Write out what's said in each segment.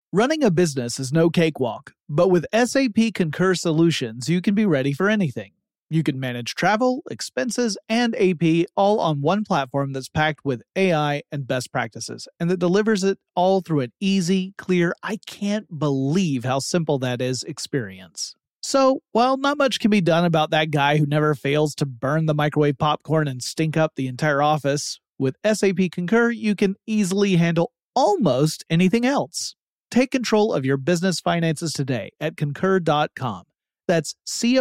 Running a business is no cakewalk, but with SAP Concur Solutions, you can be ready for anything. You can manage travel, expenses, and AP all on one platform that's packed with AI and best practices, and that delivers it all through an easy, clear, I can't believe how simple that is experience. So, while not much can be done about that guy who never fails to burn the microwave popcorn and stink up the entire office, with SAP Concur, you can easily handle almost anything else. Take control of your business finances today at Concur.com. That's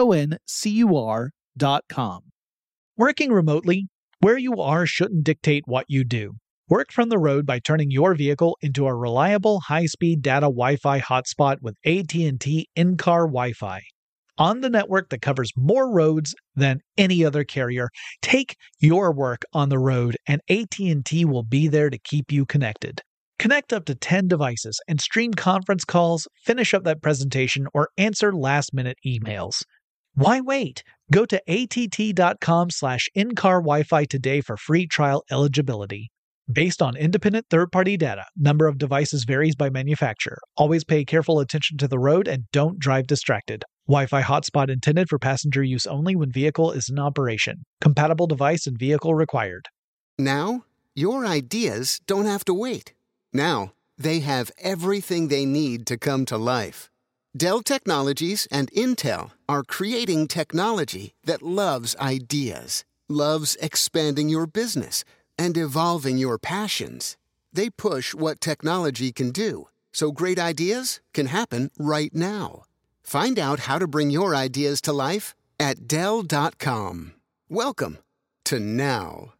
CONCUR.com. Working remotely, where you are shouldn't dictate what you do. Work from the road by turning your vehicle into a reliable high-speed data Wi-Fi hotspot with AT&T in-car Wi-Fi. On the network that covers more roads than any other carrier, take your work on the road and AT&T will be there to keep you connected. Connect up to 10 devices and stream conference calls, finish up that presentation, or answer last-minute emails. Why wait? Go to att.com/in-car Wi-Fi today for free trial eligibility. Based on independent third-party data, number of devices varies by manufacturer. Always pay careful attention to the road and don't drive distracted. Wi-Fi hotspot intended for passenger use only when vehicle is in operation. Compatible device and vehicle required. Now, your ideas don't have to wait. Now, they have everything they need to come to life. Dell Technologies and Intel are creating technology that loves ideas, loves expanding your business, and evolving your passions. They push what technology can do, so great ideas can happen right now. Find out how to bring your ideas to life at Dell.com. Welcome to Now.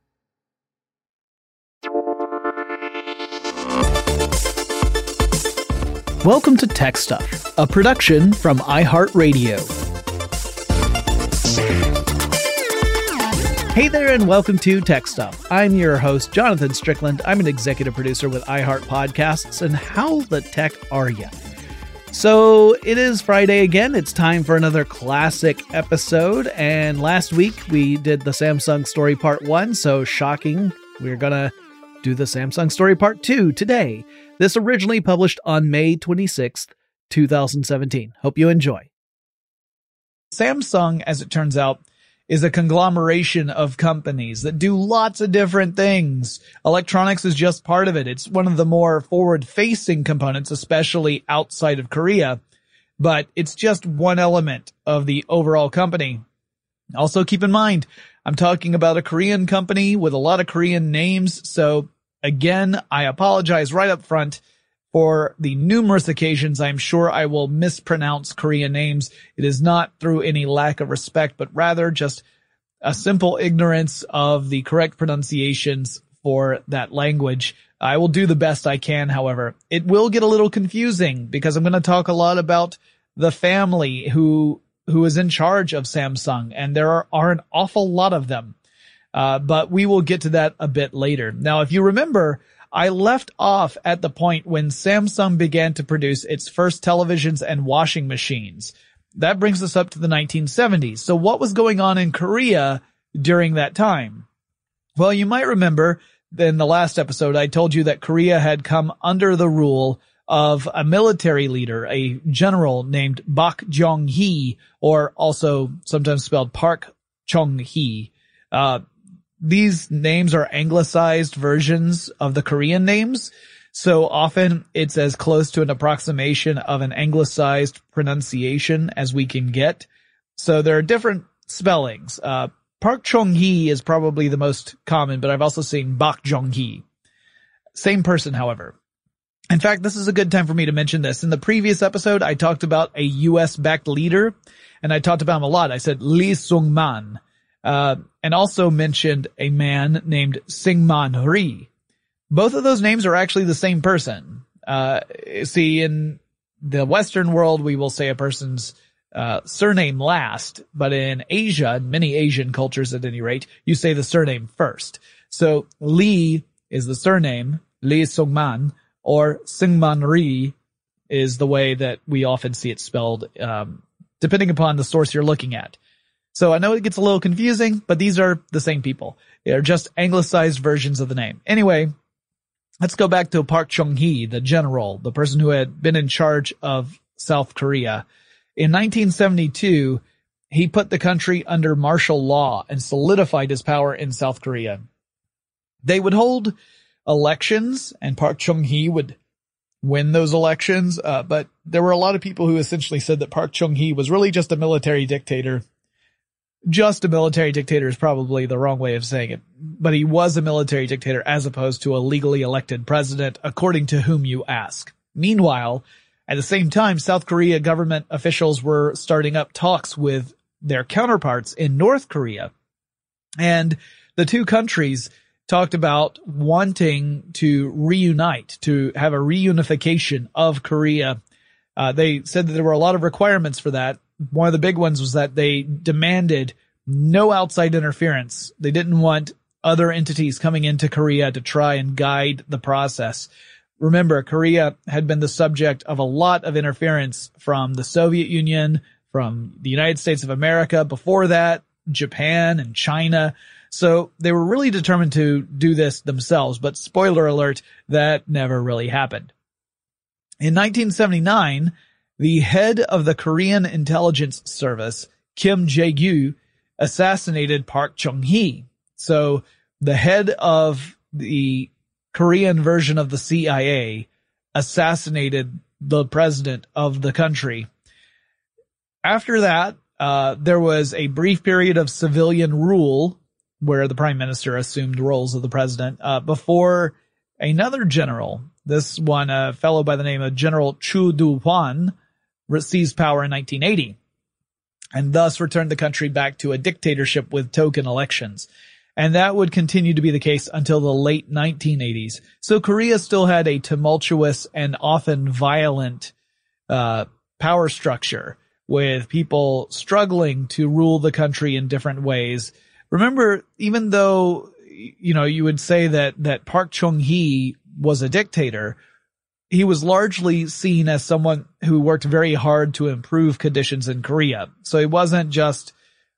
Welcome to Tech Stuff, a production from iHeartRadio. Hey there and welcome to Tech Stuff. I'm your host, Jonathan Strickland. I'm an executive producer with iHeart Podcasts, and how the tech are you? So it is Friday again. It's time for another classic episode, and last week we did the Samsung story part 1, so shocking. We're gonna do the Samsung story part 2 today. This originally published on May 26th, 2017. Hope you enjoy. Samsung, as it turns out, is a conglomeration of companies that do lots of different things. Electronics is just part of it. It's one of the more forward-facing components, especially outside of Korea, but it's just one element of the overall company. Also, keep in mind, I'm talking about a Korean company with a lot of Korean names, so again, I apologize right up front for the numerous occasions I'm sure I will mispronounce Korean names. It is not through any lack of respect, but rather just a simple ignorance of the correct pronunciations for that language. I will do the best I can, however. It will get a little confusing because I'm going to talk a lot about the family who is in charge of Samsung, and there are an awful lot of them. But we will get to that a bit later. Now, if you remember, I left off at the point when Samsung began to produce its first televisions and washing machines. That brings us up to the 1970s. So what was going on in Korea during that time? Well, you might remember in the last episode, I told you that Korea had come under the rule of a military leader, a general named Bak Jong-hee, or also sometimes spelled Park Chung-hee. These names are anglicized versions of the Korean names, so often it's as close to an approximation of an anglicized pronunciation as we can get. So there are different spellings. Park Chung-hee is probably the most common, but I've also seen Bak Jong-hee. Same person, however. In fact, this is a good time for me to mention this. In the previous episode, I talked about a U.S.-backed leader, and I talked about him a lot. I said Lee Sung-man. And also mentioned a man named Syngman Rhee. Both of those names are actually the same person. See, in the Western world, we will say a person's surname last, but in Asia, in many Asian cultures at any rate, you say the surname first. So Lee is the surname, Lee Sung-man, or Syngman Rhee is the way that we often see it spelled, depending upon the source you're looking at. So I know it gets a little confusing, but these are the same people. They are just anglicized versions of the name. Anyway, let's go back to Park Chung-hee, the general, the person who had been in charge of South Korea. In 1972, he put the country under martial law and solidified his power in South Korea. They would hold elections, and Park Chung-hee would win those elections, but there were a lot of people who essentially said that Park Chung-hee was really just a military dictator. Just a military dictator is probably the wrong way of saying it, but he was a military dictator as opposed to a legally elected president, according to whom you ask. Meanwhile, at the same time, South Korea government officials were starting up talks with their counterparts in North Korea, and the two countries talked about wanting to reunite, to have a reunification of Korea. They said that there were a lot of requirements for that. One of the big ones was that they demanded no outside interference. They didn't want other entities coming into Korea to try and guide the process. Remember, Korea had been the subject of a lot of interference from the Soviet Union, from the United States of America. Before that, Japan and China. So they were really determined to do this themselves, but spoiler alert, that never really happened. In 1979, the head of the Korean intelligence service, Kim Jae-gyu, assassinated Park Chung-hee. So the head of the Korean version of the CIA assassinated the president of the country. After that, there was a brief period of civilian rule where the prime minister assumed roles of the president, before another general, this one, a fellow by the name of General Chu Du-hwan, seized power in 1980 and thus returned the country back to a dictatorship with token elections. And that would continue to be the case until the late 1980s. So Korea still had a tumultuous and often violent power structure, with people struggling to rule the country in different ways. Remember, even though, you would say that Park Chung-hee was a dictator, he was largely seen as someone who worked very hard to improve conditions in Korea. So he wasn't just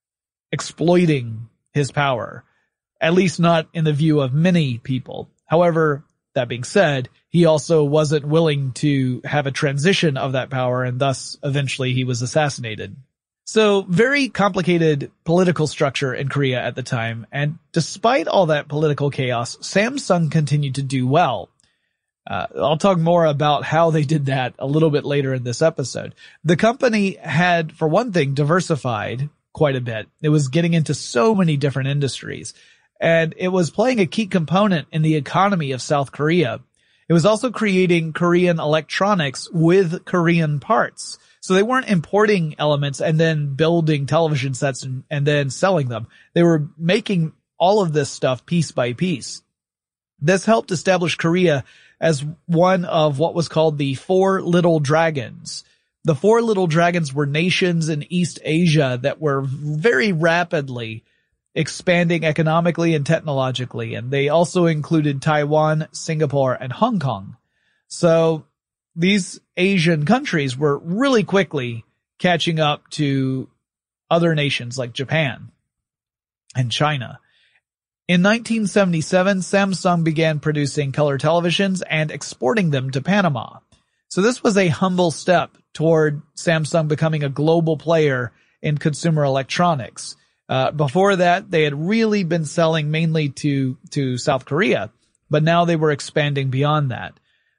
exploiting his power, at least not in the view of many people. However, that being said, he also wasn't willing to have a transition of that power, and thus eventually he was assassinated. So very complicated political structure in Korea at the time, and despite all that political chaos, Samsung continued to do well. I'll talk more about how they did that a little bit later in this episode. The company had, for one thing, diversified quite a bit. It was getting into so many different industries, and it was playing a key component in the economy of South Korea. It was also creating Korean electronics with Korean parts. So they weren't importing elements and then building television sets and then selling them. They were making all of this stuff piece by piece. This helped establish Korea as one of what was called the Four Little Dragons. The Four Little Dragons were nations in East Asia that were very rapidly expanding economically and technologically, and they also included Taiwan, Singapore, and Hong Kong. So these Asian countries were really quickly catching up to other nations like Japan and China. In 1977, Samsung began producing color televisions and exporting them to Panama. So this was a humble step toward Samsung becoming a global player in consumer electronics. Before that, they had really been selling mainly to South Korea, but now they were expanding beyond that.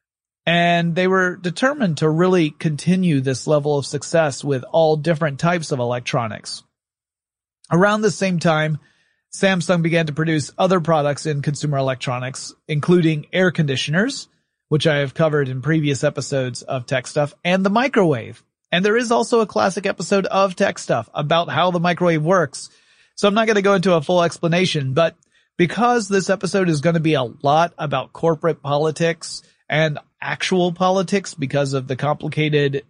And they were determined to really continue this level of success with all different types of electronics. Around the same time, Samsung began to produce other products in consumer electronics, including air conditioners, which I have covered in previous episodes of Tech Stuff, and the microwave. And there is also a classic episode of Tech Stuff about how the microwave works. So I'm not going to go into a full explanation, but because this episode is going to be a lot about corporate politics and actual politics because of the complicated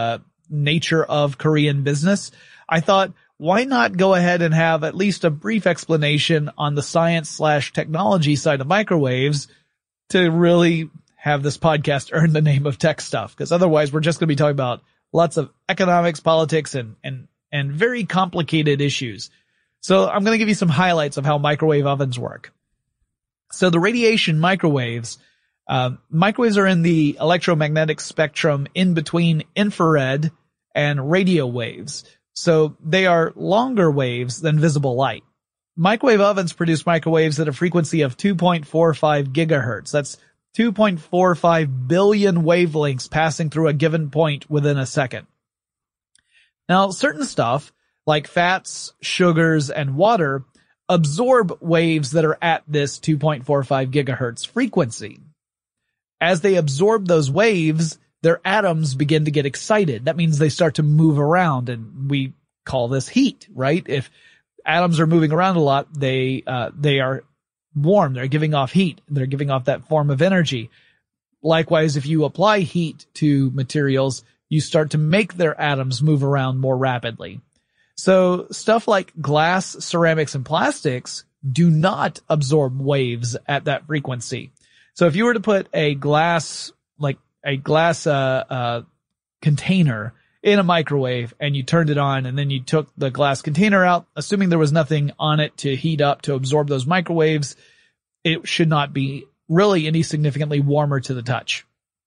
nature of Korean business, I thought, why not go ahead and have at least a brief explanation on the science/technology side of microwaves to really have this podcast earn the name of Tech Stuff, because otherwise we're just going to be talking about lots of economics, politics, and very complicated issues. So I'm going to give you some highlights of how microwave ovens work. So the radiation microwaves Microwaves are in the electromagnetic spectrum in between infrared and radio waves. So they are longer waves than visible light. Microwave ovens produce microwaves at a frequency of 2.45 gigahertz. That's 2.45 billion wavelengths passing through a given point within a second. Now, certain stuff like fats, sugars, and water absorb waves that are at this 2.45 gigahertz frequency. As they absorb those waves, their atoms begin to get excited. That means they start to move around, and we call this heat, right? If atoms are moving around a lot, they are warm. They're giving off heat. They're giving off that form of energy. Likewise, if you apply heat to materials, you start to make their atoms move around more rapidly. So stuff like glass, ceramics, and plastics do not absorb waves at that frequency. So if you were to put a glass container in a microwave and you turned it on and then you took the glass container out, assuming there was nothing on it to heat up to absorb those microwaves, it should not be really any significantly warmer to the touch.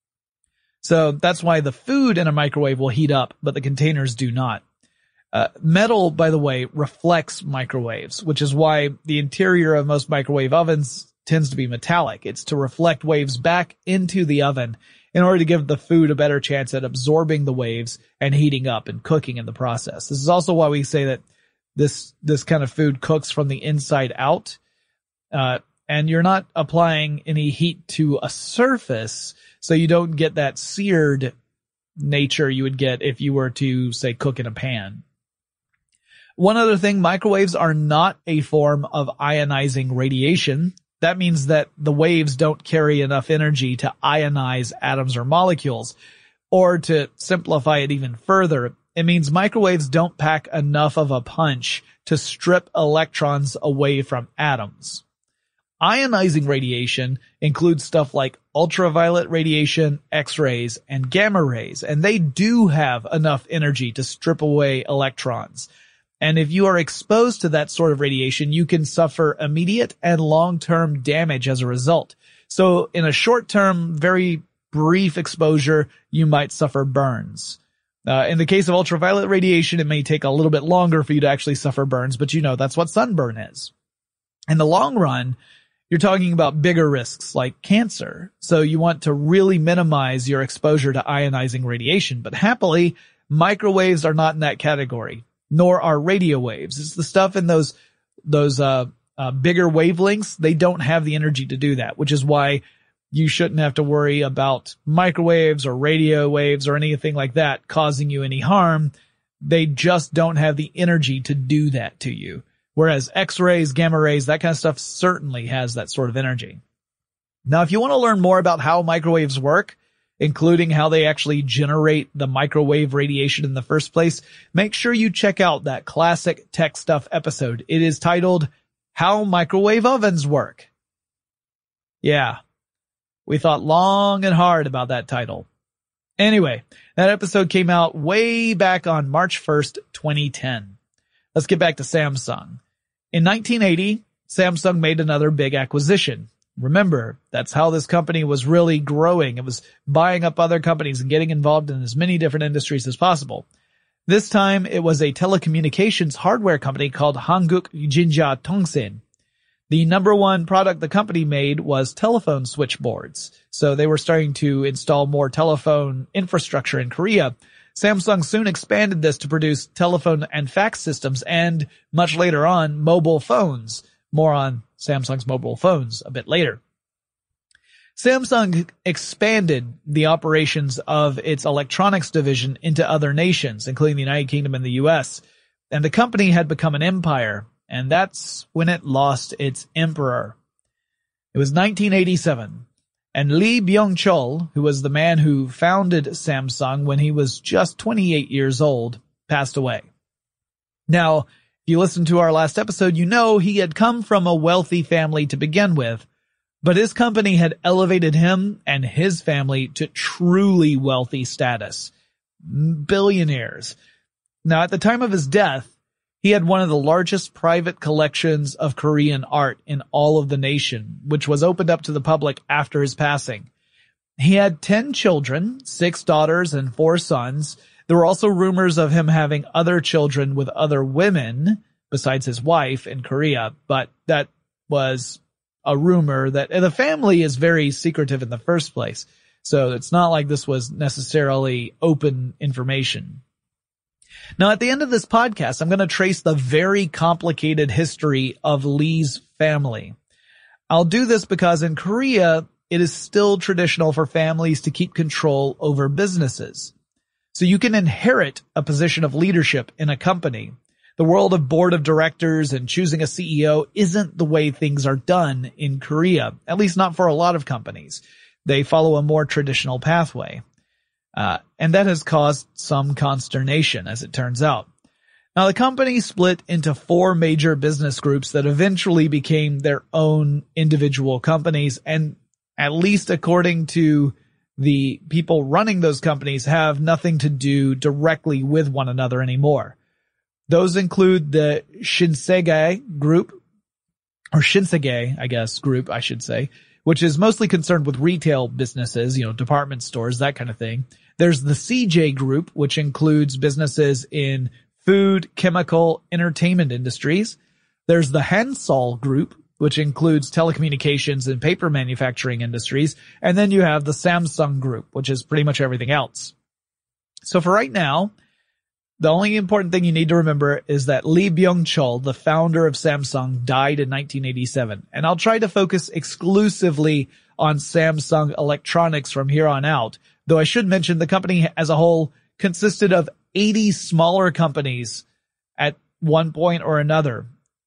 So that's why the food in a microwave will heat up, but the containers do not. Metal, by the way, reflects microwaves, which is why the interior of most microwave ovens tends to be metallic. It's to reflect waves back into the oven in order to give the food a better chance at absorbing the waves and heating up and cooking in the process. This is also why we say that this kind of food cooks from the inside out, and you're not applying any heat to a surface, so you don't get that seared nature you would get if you were to, say, cook in a pan. One other thing, microwaves are not a form of ionizing radiation. That means that the waves don't carry enough energy to ionize atoms or molecules. Or to simplify it even further, it means microwaves don't pack enough of a punch to strip electrons away from atoms. Ionizing radiation includes stuff like ultraviolet radiation, X-rays, and gamma rays, and they do have enough energy to strip away electrons. And if you are exposed to that sort of radiation, you can suffer immediate and long-term damage as a result. So in a short-term, very brief exposure, you might suffer burns. In the case of ultraviolet radiation, it may take a little bit longer for you to actually suffer burns, but that's what sunburn is. In the long run, you're talking about bigger risks like cancer. So you want to really minimize your exposure to ionizing radiation. But happily, microwaves are not in that category, nor are radio waves. It's the stuff in those bigger wavelengths. They don't have the energy to do that, which is why you shouldn't have to worry about microwaves or radio waves or anything like that causing you any harm. They just don't have the energy to do that to you. Whereas X-rays, gamma rays, that kind of stuff certainly has that sort of energy. Now, if you want to learn more about how microwaves work, including how they actually generate the microwave radiation in the first place, make sure you check out that classic Tech Stuff episode. It is titled, How Microwave Ovens Work. Yeah, we thought long and hard about that title. Anyway, that episode came out way back on March 1st, 2010. Let's get back to Samsung. In 1980, Samsung made another big acquisition. Remember, that's how this company was really growing. It was buying up other companies and getting involved in as many different industries as possible. This time, it was a telecommunications hardware company called Hanguk Jinja Tongsin. The number one product the company made was telephone switchboards. So they were starting to install more telephone infrastructure in Korea. Samsung soon expanded this to produce telephone and fax systems and, much later on, mobile phones. More on Samsung's mobile phones a bit later. Samsung expanded the operations of its electronics division into other nations, including the United Kingdom and the US, and the company had become an empire, and that's when it lost its emperor. It was 1987, and Lee Byung-chul, who was the man who founded Samsung when he was just 28 years old, passed away. Now, if you listened to our last episode, you know he had come from a wealthy family to begin with, but his company had elevated him and his family to truly wealthy status. Billionaires. Now, at the time of his death, he had one of the largest private collections of Korean art in all of the nation, which was opened up to the public after his passing. He had 10 children, 6 daughters and 4 sons. There were also rumors of him having other children with other women besides his wife in Korea, but that was a rumor. That the family is very secretive in the first place. So it's not like this was necessarily open information. Now, at the end of this podcast, I'm going to trace the very complicated history of Lee's family. I'll do this because in Korea, it is still traditional for families to keep control over businesses. So you can inherit a position of leadership in a company. The world of board of directors and choosing a CEO isn't the way things are done in Korea, at least not for a lot of companies. They follow a more traditional pathway. And that has caused some consternation, as it turns out. Now, the company split into 4 major business groups that eventually became their own individual companies, and at least according to the people running those companies, have nothing to do directly with one another anymore. Those include the Shinsegae group, or Shinsegae, I guess, group, I should say, which is mostly concerned with retail businesses, department stores, that kind of thing. There's the CJ Group, which includes businesses in food, chemical, entertainment industries. There's the Hansol Group, which includes telecommunications and paper manufacturing industries. And then you have the Samsung Group, which is pretty much everything else. So for right now, the only important thing you need to remember is that Lee Byung-chul, the founder of Samsung, died in 1987. And I'll try to focus exclusively on Samsung Electronics from here on out, though I should mention the company as a whole consisted of 80 smaller companies at one point or another.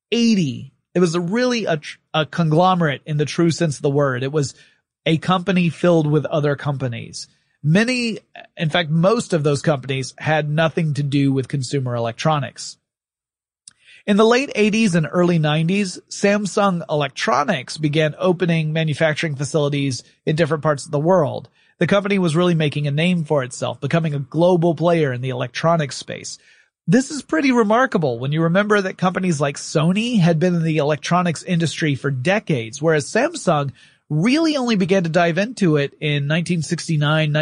80. It was really a conglomerate in the true sense of the word. It was a company filled with other companies. Many, in fact, most of those companies had nothing to do with consumer electronics. In the late 80s and early 90s, Samsung Electronics began opening manufacturing facilities in different parts of the world. The company was really making a name for itself, becoming a global player in the electronics space. This is pretty remarkable when you remember that companies like Sony had been in the electronics industry for decades, whereas Samsung really only began to dive into it in 1969,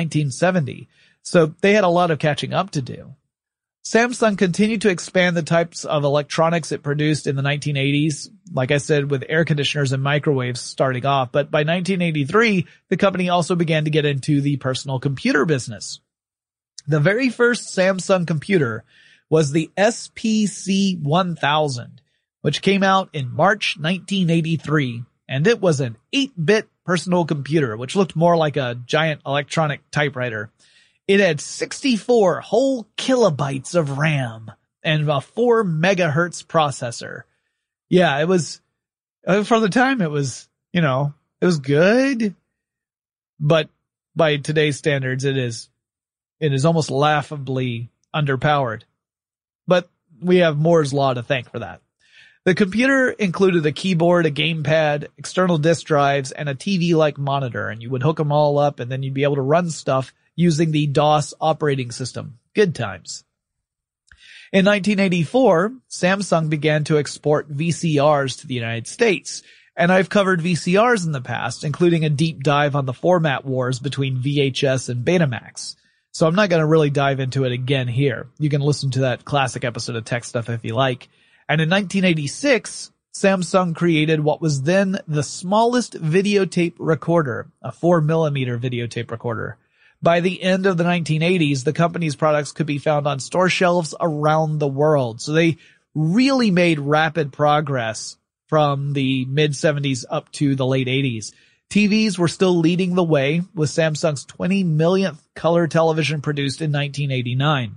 1970. So they had a lot of catching up to do. Samsung continued to expand the types of electronics it produced in the 1980s, like I said, with air conditioners and microwaves starting off. But by 1983, the company also began to get into the personal computer business. The very first Samsung computer was the SPC 1000, which came out in March 1983. And it was an 8-bit personal computer, which looked more like a giant electronic typewriter. It had 64 whole kilobytes of RAM and a 4 megahertz processor. Yeah, it was, for the time it was, it was good, but by today's standards it is almost laughably underpowered. But we have Moore's Law to thank for that. The computer included a keyboard, a gamepad, external disk drives, and a TV-like monitor, and you would hook them all up and then you'd be able to run stuff using the DOS operating system. Good times. In 1984, Samsung began to export VCRs to the United States, and I've covered VCRs in the past, including a deep dive on the format wars between VHS and Betamax. So I'm not going to really dive into it again here. You can listen to that classic episode of Tech Stuff if you like. And in 1986, Samsung created what was then the smallest videotape recorder, a 4mm videotape recorder. By the end of the 1980s, the company's products could be found on store shelves around the world. So they really made rapid progress from the mid-70s up to the late 80s. TVs were still leading the way, with Samsung's 20 millionth color television produced in 1989.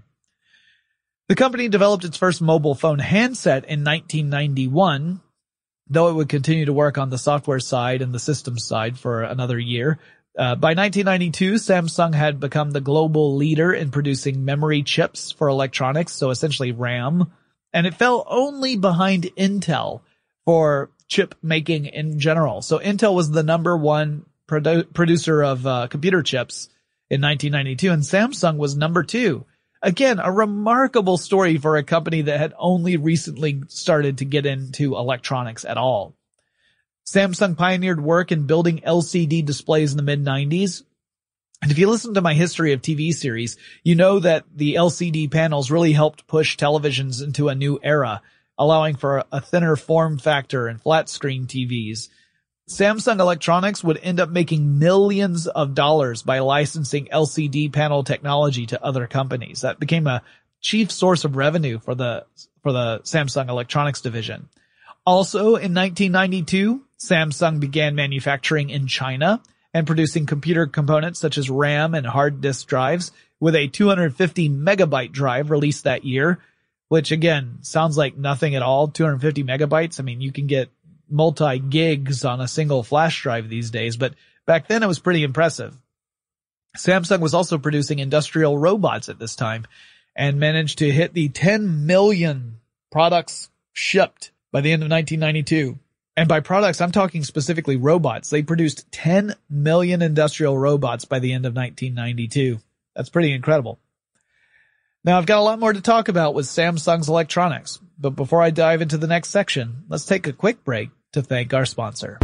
The company developed its first mobile phone handset in 1991, though it would continue to work on the software side and the systems side for another year. By 1992, Samsung had become the global leader in producing memory chips for electronics, so essentially RAM, and it fell only behind Intel for chip making in general. So Intel was the number one producer of computer chips in 1992, and Samsung was number 2. Again, a remarkable story for a company that had only recently started to get into electronics at all. Samsung pioneered work in building LCD displays in the mid-90s. And if you listen to my history of TV series, you know that the LCD panels really helped push televisions into a new era, allowing for a thinner form factor and flat screen TVs. Samsung Electronics would end up making millions of dollars by licensing LCD panel technology to other companies. That became a chief source of revenue for the Samsung Electronics division. Also in 1992, Samsung began manufacturing in China and producing computer components such as RAM and hard disk drives, with a 250 megabyte drive released that year, which again sounds like nothing at all. 250 megabytes. I mean, you can get multi-gigs on a single flash drive these days, but back then it was pretty impressive. Samsung was also producing industrial robots at this time and managed to hit the 10 million products shipped by the end of 1992. And by products, I'm talking specifically robots. They produced 10 million industrial robots by the end of 1992. That's pretty incredible. Now, I've got a lot more to talk about with Samsung's electronics, but before I dive into the next section, let's take a quick break to thank our sponsor.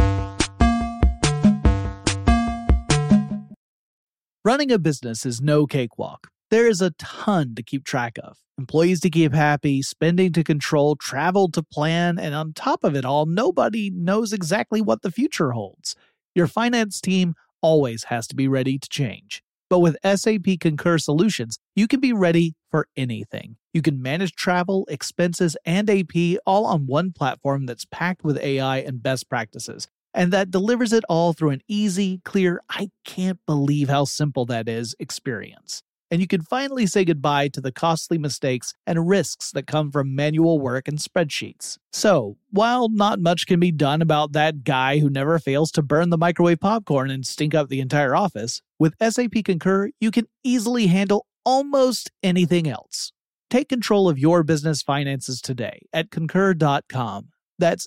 Running a business is no cakewalk. There is a ton to keep track of. Employees to keep happy, spending to control, travel to plan, and on top of it all, nobody knows exactly what the future holds. Your finance team always has to be ready to change. But with SAP Concur Solutions, you can be ready for anything. You can manage travel, expenses, and AP all on one platform that's packed with AI and best practices, and that delivers it all through an easy, clear, I can't believe how simple that is experience. And you can finally say goodbye to the costly mistakes and risks that come from manual work and spreadsheets. So, while not much can be done about that guy who never fails to burn the microwave popcorn and stink up the entire office, with SAP Concur, you can easily handle almost anything else. Take control of your business finances today at Concur.com. That's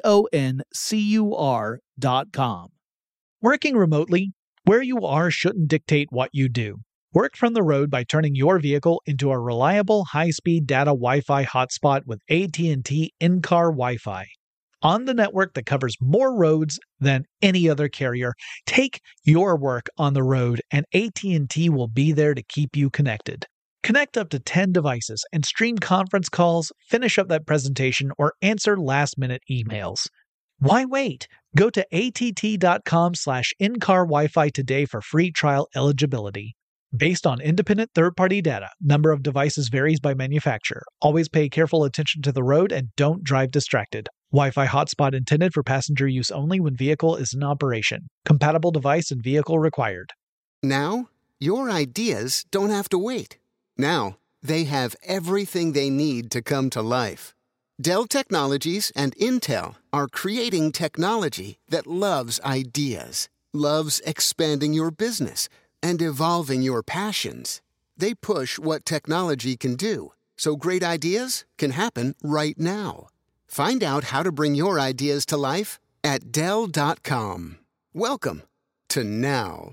CONCUR.com. Working remotely, where you are shouldn't dictate what you do. Work from the road by turning your vehicle into a reliable high-speed data Wi-Fi hotspot with AT&T in-car Wi-Fi. On the network that covers more roads than any other carrier, take your work on the road and AT&T will be there to keep you connected. Connect up to 10 devices and stream conference calls, finish up that presentation, or answer last-minute emails. Why wait? Go to att.com/in-car Wi-Fi today for free trial eligibility. Based on independent third-party data, number of devices varies by manufacturer. Always pay careful attention to the road and don't drive distracted. Wi-Fi hotspot intended for passenger use only when vehicle is in operation. Compatible device and vehicle required. Now, your ideas don't have to wait. Now, they have everything they need to come to life. Dell Technologies and Intel are creating technology that loves ideas, loves expanding your business, and evolving your passions. They push what technology can do, so great ideas can happen right now. Find out how to bring your ideas to life at Dell.com. Welcome to now.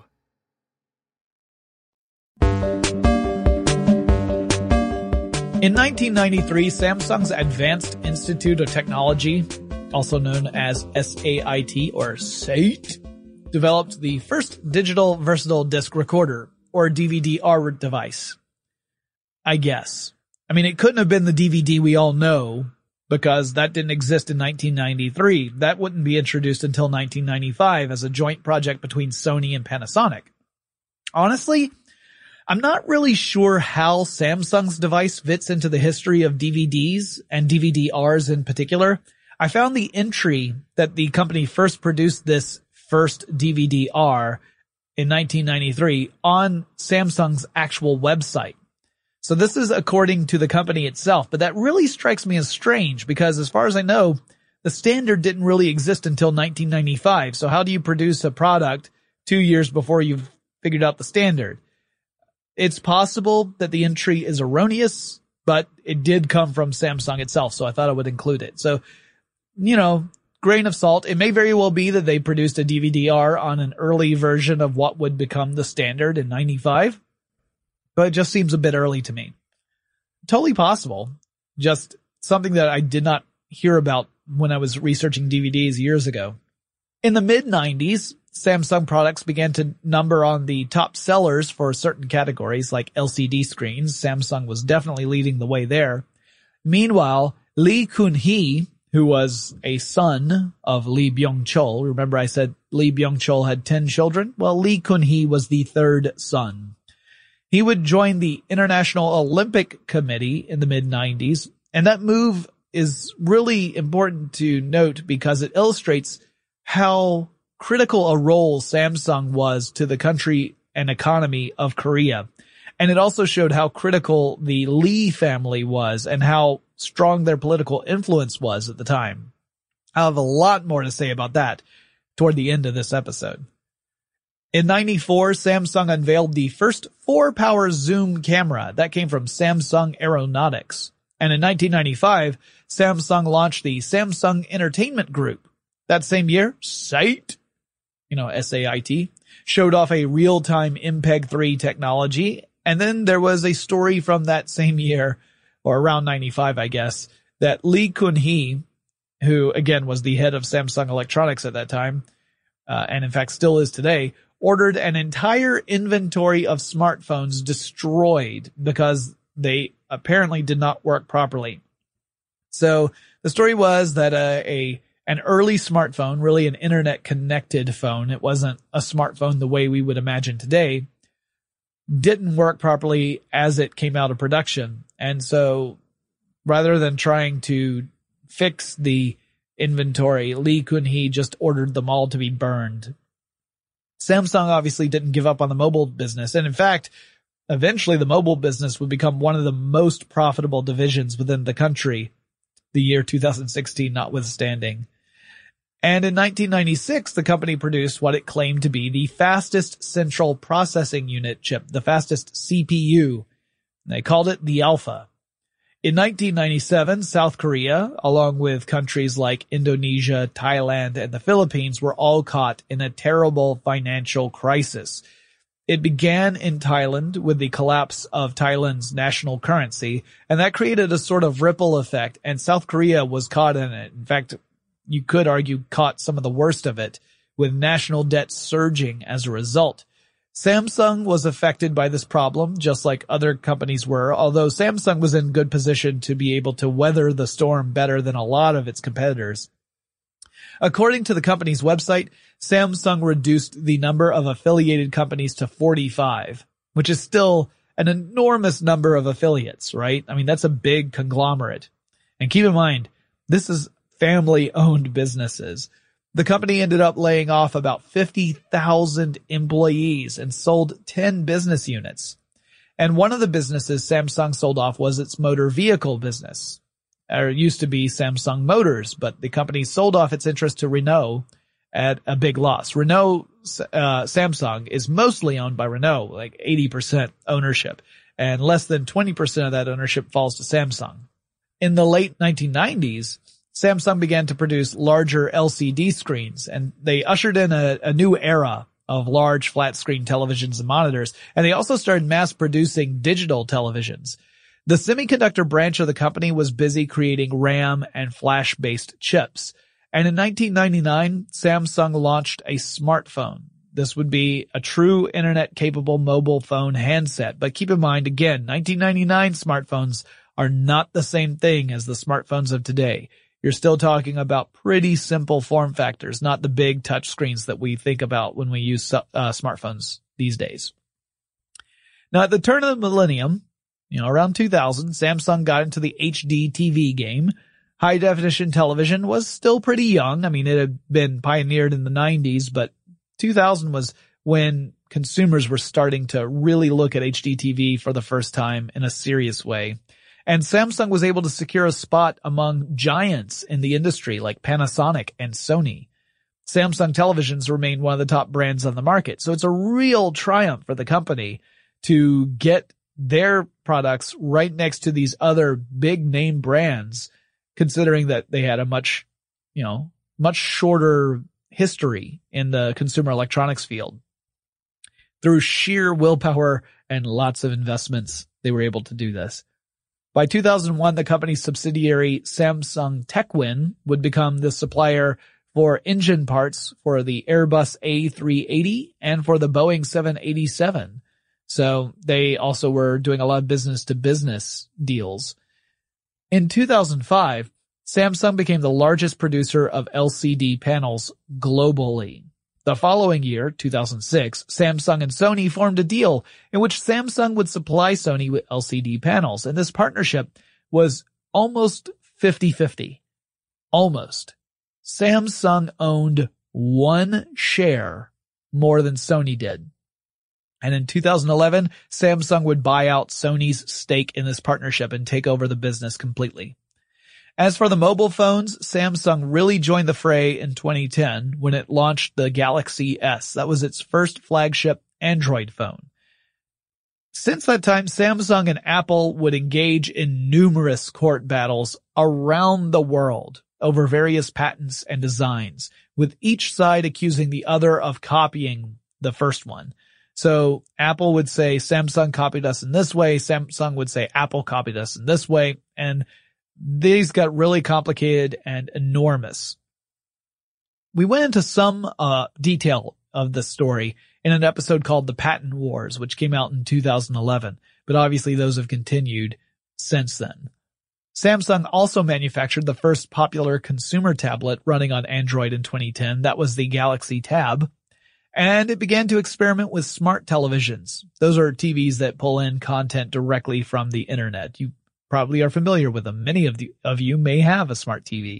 In 1993, Samsung's Advanced Institute of Technology, also known as SAIT or SAIT, developed the first digital versatile disc recorder, or DVD-R device. I guess. I mean, it couldn't have been the DVD we all know, because that didn't exist in 1993. That wouldn't be introduced until 1995 as a joint project between Sony and Panasonic. Honestly, I'm not really sure how Samsung's device fits into the history of DVDs and DVD-Rs in particular. I found the entry that the company first produced this first DVD-R in 1993 on Samsung's actual website. So this is according to the company itself, but that really strikes me as strange because as far as I know, the standard didn't really exist until 1995. So how do you produce a product 2 years before you've figured out the standard? It's possible that the entry is erroneous, but it did come from Samsung itself, so I thought I would include it. So, grain of salt. It may very well be that they produced a DVD-R on an early version of what would become the standard in 95, but it just seems a bit early to me. Totally possible. Just something that I did not hear about when I was researching DVDs years ago. In the mid-90s, Samsung products began to number on the top sellers for certain categories like LCD screens. Samsung was definitely leading the way there. Meanwhile, Lee Kun-hee, who was a son of Lee Byung-chul, remember I said Lee Byung-chul had 10 children? Well, Lee Kun-hee was the third son. He would join the International Olympic Committee in the mid-90s, and that move is really important to note because it illustrates how critical a role Samsung was to the country and economy of Korea. And it also showed how critical the Lee family was and how strong their political influence was at the time. I'll have a lot more to say about that toward the end of this episode. In 94, Samsung unveiled the first 4-power zoom camera. That came from Samsung Aeronautics. And in 1995, Samsung launched the Samsung Entertainment Group. That same year, SAIT, S-A-I-T, showed off a real-time MPEG-3 technology. And then there was a story from that same year, or around 95, I guess, that Lee Kun-hee, who again was the head of Samsung Electronics at that time, and in fact still is today, ordered an entire inventory of smartphones destroyed because they apparently did not work properly. So the story was that an early smartphone, really an internet connected phone, it wasn't a smartphone the way we would imagine today, didn't work properly as it came out of production. And so rather than trying to fix the inventory, Lee Kun-hee just ordered them all to be burned. Samsung obviously didn't give up on the mobile business. And in fact, eventually the mobile business would become one of the most profitable divisions within the country, the year 2016 notwithstanding. And in 1996, the company produced what it claimed to be the fastest central processing unit chip, the fastest CPU. They called it the Alpha. In 1997, South Korea, along with countries like Indonesia, Thailand, and the Philippines, were all caught in a terrible financial crisis. It began in Thailand with the collapse of Thailand's national currency, and that created a sort of ripple effect, and South Korea was caught in it. In fact, you could argue caught some of the worst of it, with national debt surging as a result. Samsung was affected by this problem, just like other companies were, although Samsung was in good position to be able to weather the storm better than a lot of its competitors. According to the company's website, Samsung reduced the number of affiliated companies to 45, which is still an enormous number of affiliates, right? I mean, that's a big conglomerate. And keep in mind, this is family-owned businesses. The company ended up laying off about 50,000 employees and sold 10 business units. And one of the businesses Samsung sold off was its motor vehicle business. It used to be Samsung Motors, but the company sold off its interest to Renault at a big loss. Renault, Samsung is mostly owned by Renault, like 80% ownership, and less than 20% of that ownership falls to Samsung. In the late 1990s, Samsung began to produce larger LCD screens, and they ushered in a new era of large flat-screen televisions and monitors, and they also started mass-producing digital televisions. The semiconductor branch of the company was busy creating RAM and flash-based chips, and in 1999, Samsung launched a smartphone. This would be a true internet-capable mobile phone handset, but keep in mind, again, 1999 smartphones are not the same thing as the smartphones of today. You're still talking about pretty simple form factors, not the big touch screens that we think about when we use smartphones these days. Now, at the turn of the millennium, around 2000, Samsung got into the HD TV game. High definition television was still pretty young. I mean, it had been pioneered in the 90s, but 2000 was when consumers were starting to really look at HD TV for the first time in a serious way. And Samsung was able to secure a spot among giants in the industry like Panasonic and Sony. Samsung televisions remain one of the top brands on the market. So it's a real triumph for the company to get their products right next to these other big name brands, considering that they had a much shorter history in the consumer electronics field. Through sheer willpower and lots of investments, they were able to do this. By 2001, the company's subsidiary Samsung Techwin would become the supplier for engine parts for the Airbus A380 and for the Boeing 787. So they also were doing a lot of business-to-business deals. In 2005, Samsung became the largest producer of LCD panels globally. The following year, 2006, Samsung and Sony formed a deal in which Samsung would supply Sony with LCD panels, and this partnership was almost 50-50. Almost. Samsung owned 1 share more than Sony did. And in 2011, Samsung would buy out Sony's stake in this partnership and take over the business completely. As for the mobile phones, Samsung really joined the fray in 2010 when it launched the Galaxy S. That was its first flagship Android phone. Since that time, Samsung and Apple would engage in numerous court battles around the world over various patents and designs, with each side accusing the other of copying the first one. So Apple would say Samsung copied us in this way, Samsung would say Apple copied us in this way, and these got really complicated and enormous. We went into some detail of this story in an episode called The Patent Wars, which came out in 2011, but obviously those have continued since then. Samsung also manufactured the first popular consumer tablet running on Android in 2010. That was the Galaxy Tab. And it began to experiment with smart televisions. Those are TVs that pull in content directly from the internet. You probably are familiar with them. Many of you may have a smart TV.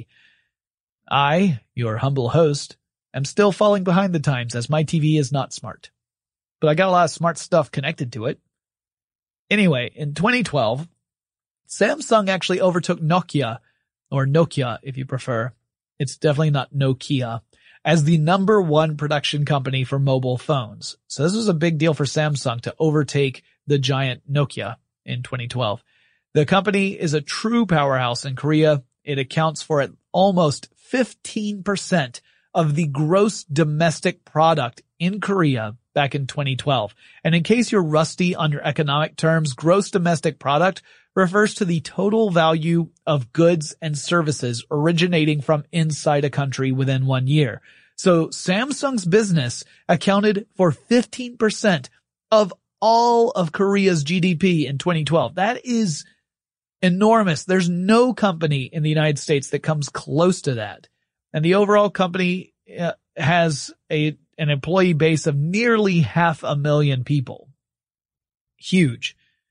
I, your humble host, am still falling behind the times as my TV is not smart. But I got a lot of smart stuff connected to it. Anyway, in 2012, Samsung actually overtook Nokia, or Nokia if you prefer. It's definitely not Nokia, as the number 1 production company for mobile phones. So this was a big deal for Samsung to overtake the giant Nokia in 2012. The company is a true powerhouse in Korea. It accounts for almost 15% of the gross domestic product in Korea back in 2012. And in case you're rusty on your economic terms, gross domestic product refers to the total value of goods and services originating from inside a country within 1 year. So Samsung's business accounted for 15% of all of Korea's GDP in 2012. That is enormous. There's no company in the United States that comes close to that. And the overall company has an employee base of nearly 500,000 people. Huge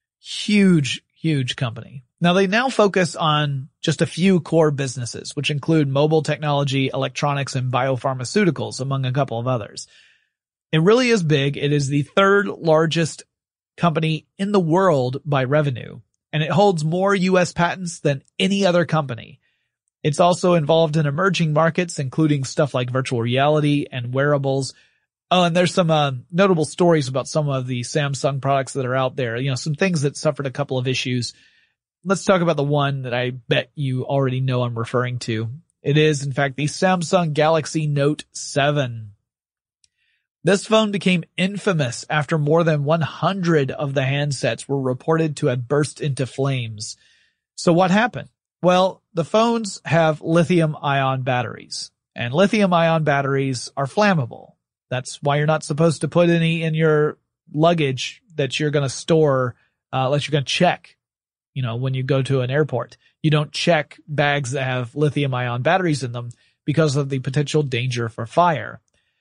company. Now they now focus on just a few core businesses, which include mobile technology, electronics, and biopharmaceuticals, among a couple of others. It really is big. It is the 3rd largest company in the world by revenue, and it holds more U.S. patents than any other company. It's also involved in emerging markets, including stuff like virtual reality and wearables. Oh, and there's some notable stories about some of the Samsung products that are out there. You know, some things that suffered a couple of issues. Let's talk about the one that I bet you already know I'm referring to. It is, in fact, the Samsung Galaxy Note 7. This phone became infamous after more than 100 of the handsets were reported to have burst into flames. So what happened? Well, the phones have lithium-ion batteries, and lithium-ion batteries are flammable. That's why you're not supposed to put any in your luggage that you're going to store, unless you're going to check. You know, when you go to an airport, you don't check bags that have lithium-ion batteries in them because of the potential danger for fire.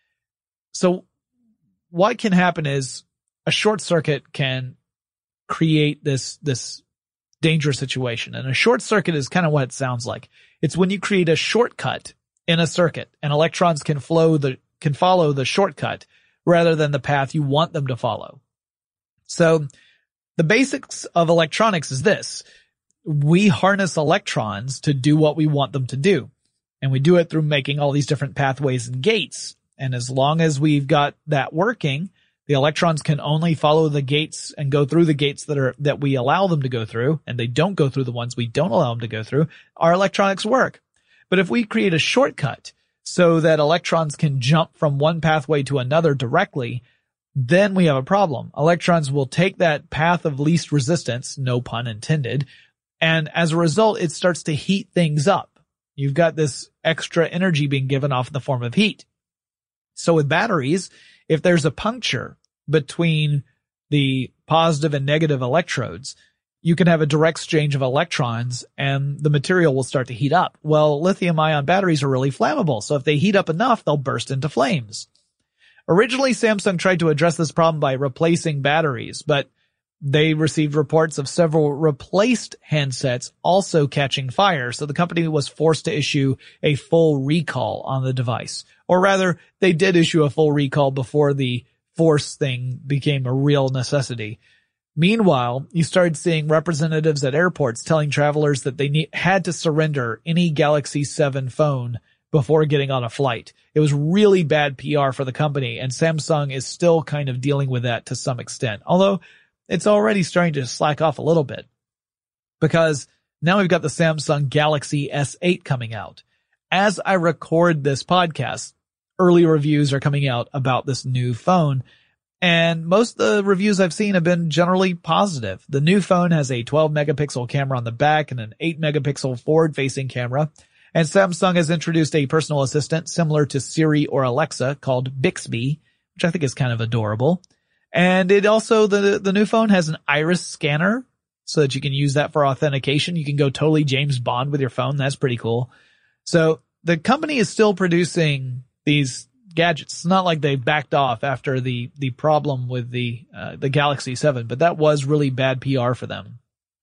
So what can happen is a short circuit can create this dangerous situation. And a short circuit is kind of what it sounds like. It's when you create a shortcut in a circuit and electrons can follow the shortcut rather than the path you want them to follow. So the basics of electronics is this. We harness electrons to do what we want them to do. And we do it through making all these different pathways and gates. And as long as we've got that working, the electrons can only follow the gates and go through the gates that we allow them to go through, and they don't go through the ones we don't allow them to go through. Our electronics work. But if we create a shortcut so that electrons can jump from one pathway to another directly, then we have a problem. Electrons will take that path of least resistance, no pun intended, and as a result, it starts to heat things up. You've got this extra energy being given off in the form of heat. So with batteries, if there's a puncture between the positive and negative electrodes, you can have a direct exchange of electrons and the material will start to heat up. Well, lithium-ion batteries are really flammable, so if they heat up enough, they'll burst into flames. Originally, Samsung tried to address this problem by replacing batteries, but they received reports of several replaced handsets also catching fire, so the company was forced to issue a full recall on the device. Or rather, they did issue a full recall before the force thing became a real necessity. Meanwhile, you started seeing representatives at airports telling travelers that they had to surrender any Galaxy 7 phone before getting on a flight. It was really bad PR for the company, and Samsung is still kind of dealing with that to some extent. Although, it's already starting to slack off a little bit. Because now we've got the Samsung Galaxy S8 coming out. As I record this podcast, early reviews are coming out about this new phone, and most of the reviews I've seen have been generally positive. The new phone has a 12 megapixel camera on the back and an 8 megapixel forward-facing camera, and Samsung has introduced a personal assistant similar to Siri or Alexa called Bixby, which I think is kind of adorable. And it also, the new phone has an iris scanner so that you can use that for authentication. You can go totally James Bond with your phone. That's pretty cool. So the company is still producing these gadgets. It's not like they backed off after the problem with the Galaxy 7, but that was really bad PR for them.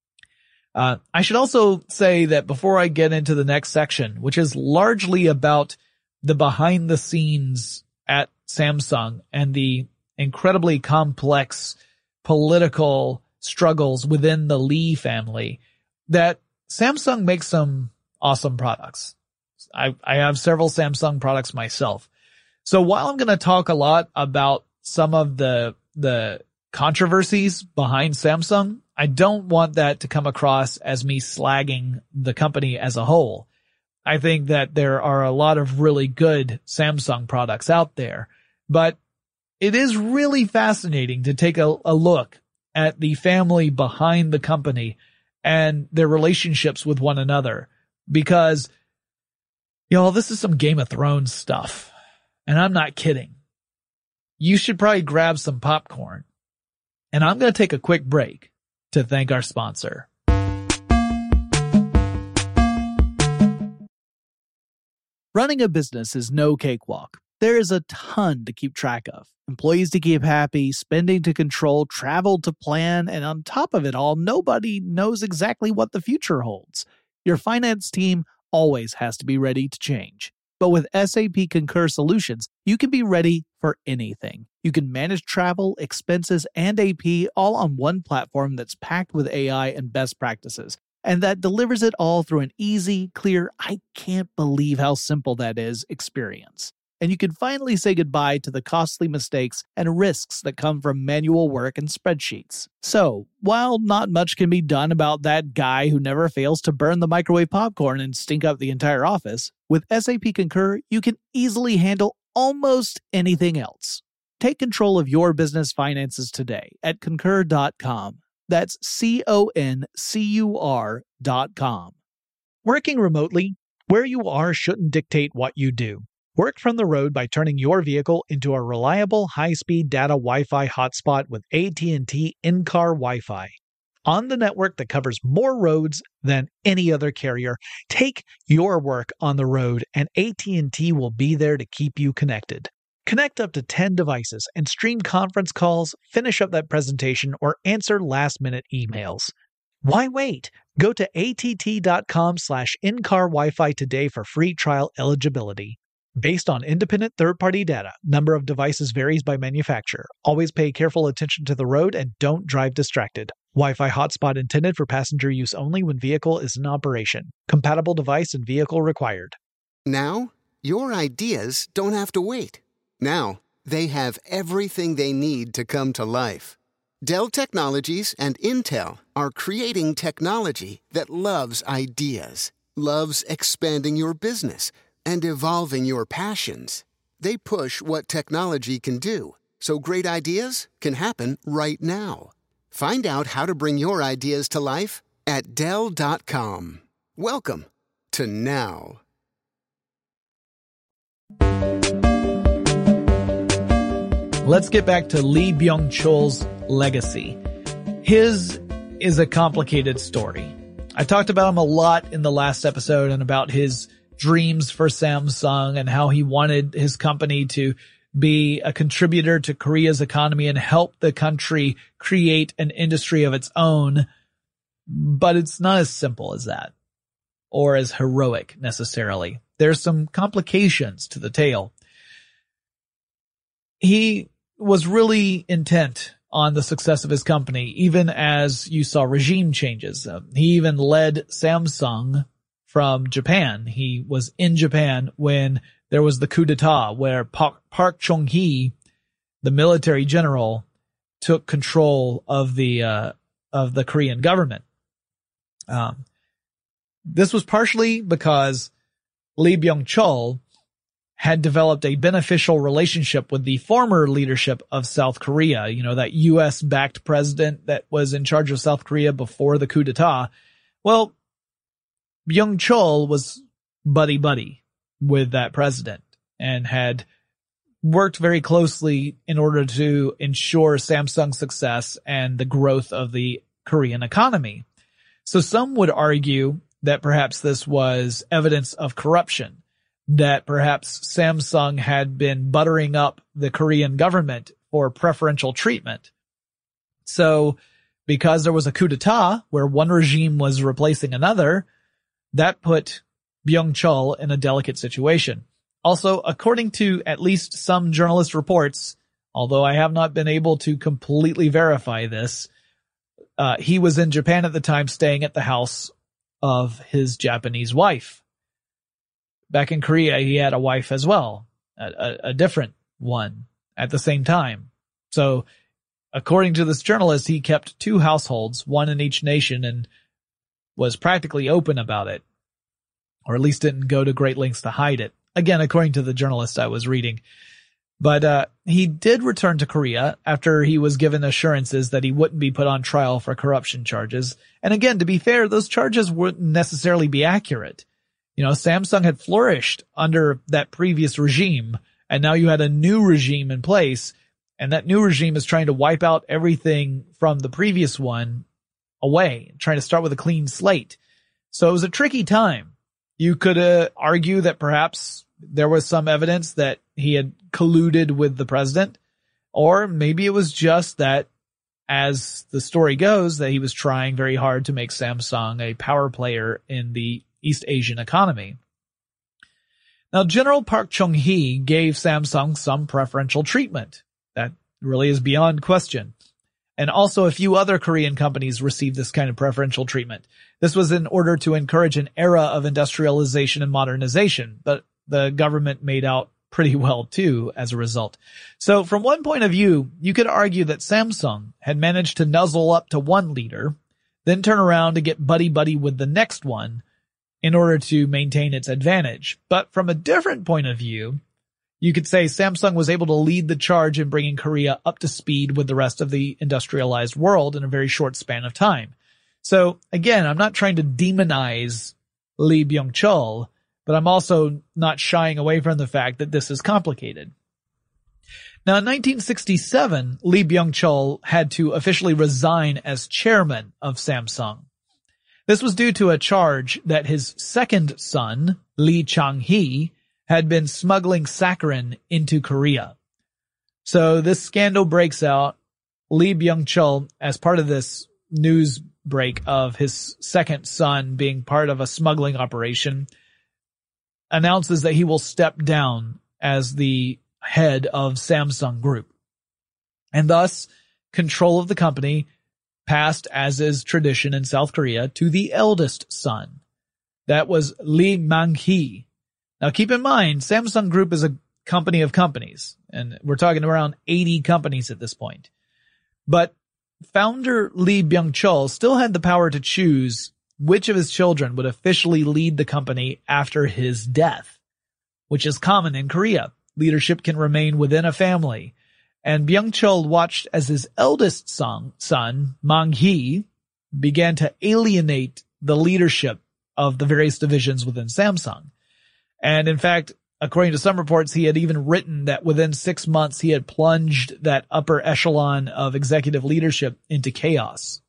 I should also say that before I get into the next section, which is largely about the behind the scenes at Samsung and the incredibly complex political struggles within the Lee family, that Samsung makes some awesome products. I have several Samsung products myself. So while I'm going to talk a lot about some of the controversies behind Samsung, I don't want that to come across as me slagging the company as a whole. I think that there are a lot of really good Samsung products out there, but it is really fascinating to take a look at the family behind the company and their relationships with one another, because, this is some Game of Thrones stuff, and I'm not kidding. You should probably grab some popcorn, and I'm going to take a quick break to thank our sponsor. Running a business is no cakewalk. There is a ton to keep track of. Employees to keep happy, spending to control, travel to plan, and on top of it all, nobody knows exactly what the future holds. Your finance team always has to be ready to change. But with SAP Concur Solutions, you can be ready for anything. You can manage travel, expenses, and AP all on one platform that's packed with AI and best practices, and that delivers it all through an easy, clear, I can't believe how simple that is experience. And you can finally say goodbye to the costly mistakes and risks that come from manual work and spreadsheets. So, while not much can be done about that guy who never fails to burn the microwave popcorn and stink up the entire office, with SAP Concur, you can easily handle almost anything else. Take control of your business finances today at Concur.com. That's CONCUR.com. Working remotely, where you are shouldn't dictate what you do. Work from the road by turning your vehicle into a reliable high-speed data Wi-Fi hotspot with AT&T in-car Wi-Fi. On the network that covers more roads than any other carrier, take your work on the road and AT&T will be there to keep you connected. Connect up to 10 devices and stream conference calls, finish up that presentation, or answer last-minute emails. Why wait? Go to att.com/in-car Wi-Fi today for free trial eligibility. Based on independent third-party data, number of devices varies by manufacturer. Always pay careful attention to the road and don't drive distracted. Wi-Fi hotspot intended for passenger use only when vehicle is in operation. Compatible device and vehicle required. Now, your ideas don't have to wait. Now, they have everything they need to come to life. Dell Technologies and Intel are creating technology that loves ideas, loves expanding your business, and evolving your passions. They push what technology can do, so great ideas can happen right now. Find out how to bring your ideas to life at Dell.com. Welcome to now. let's get back to Lee Byung-chul's legacy. His is a complicated story. I talked about him a lot in the last episode and about his dreams for Samsung and how he wanted his company to be a contributor to Korea's economy and help the country create an industry of its own. But it's not as simple as that, or as heroic necessarily. There's some complications to the tale. He was really intent on the success of his company, even as you saw regime changes. He even led Samsung from Japan. He was in Japan when there was the coup d'etat where Park Chung-hee, the military general, took control of the Korean government. This was partially because Lee Byung-chul had developed a beneficial relationship with the former leadership of South Korea, that U.S.-backed president that was in charge of South Korea before the coup d'etat. Well, Byung-chul was buddy-buddy with that president and had worked very closely in order to ensure Samsung's success and the growth of the Korean economy. So some would argue that perhaps this was evidence of corruption, that perhaps Samsung had been buttering up the Korean government for preferential treatment. So because there was a coup d'etat where one regime was replacing another, that put Byung-chul in a delicate situation. Also, according to at least some journalist reports, although I have not been able to completely verify this, he was in Japan at the time staying at the house of his Japanese wife. Back in Korea, he had a wife as well, a different one at the same time. So according to this journalist, he kept two households, one in each nation, and was practically open about it, or at least didn't go to great lengths to hide it. Again, according to the journalist I was reading. But he did return to Korea after he was given assurances that he wouldn't be put on trial for corruption charges. And again, to be fair, those charges wouldn't necessarily be accurate. Samsung had flourished under that previous regime, and now you had a new regime in place, and that new regime is trying to wipe out everything from the previous one away, trying to start with a clean slate. So it was a tricky time. You could argue that perhaps there was some evidence that he had colluded with the president, or maybe it was just that, as the story goes, that he was trying very hard to make Samsung a power player in the East Asian economy. Now, General Park Chung-hee gave Samsung some preferential treatment. That really is beyond question. And also a few other Korean companies received this kind of preferential treatment. This was in order to encourage an era of industrialization and modernization, but the government made out pretty well too as a result. So from one point of view, you could argue that Samsung had managed to nuzzle up to one leader, then turn around to get buddy-buddy with the next one, in order to maintain its advantage. But from a different point of view, you could say Samsung was able to lead the charge in bringing Korea up to speed with the rest of the industrialized world in a very short span of time. So again, I'm not trying to demonize Lee Byung-chul, but I'm also not shying away from the fact that this is complicated. Now, in 1967, Lee Byung-chul had to officially resign as chairman of Samsung. This was due to a charge that his second son, Lee Chang-hee, had been smuggling saccharin into Korea. So this scandal breaks out. Lee Byung-chul, as part of this news break of his second son being part of a smuggling operation, announces that he will step down as the head of Samsung Group. And thus, control of the company passed, as is tradition in South Korea, to the eldest son. That was Lee Mang-hee. Now keep in mind, Samsung Group is a company of companies, and we're talking around 80 companies at this point. But founder Lee Byung-chul still had the power to choose which of his children would officially lead the company after his death, which is common in Korea. Leadership can remain within a family. And Byung-chul watched as his eldest son, Mang-hee, began to alienate the leadership of the various divisions within Samsung. And in fact, According to some reports, he had even written that within 6 months he had plunged that upper echelon of executive leadership into chaos.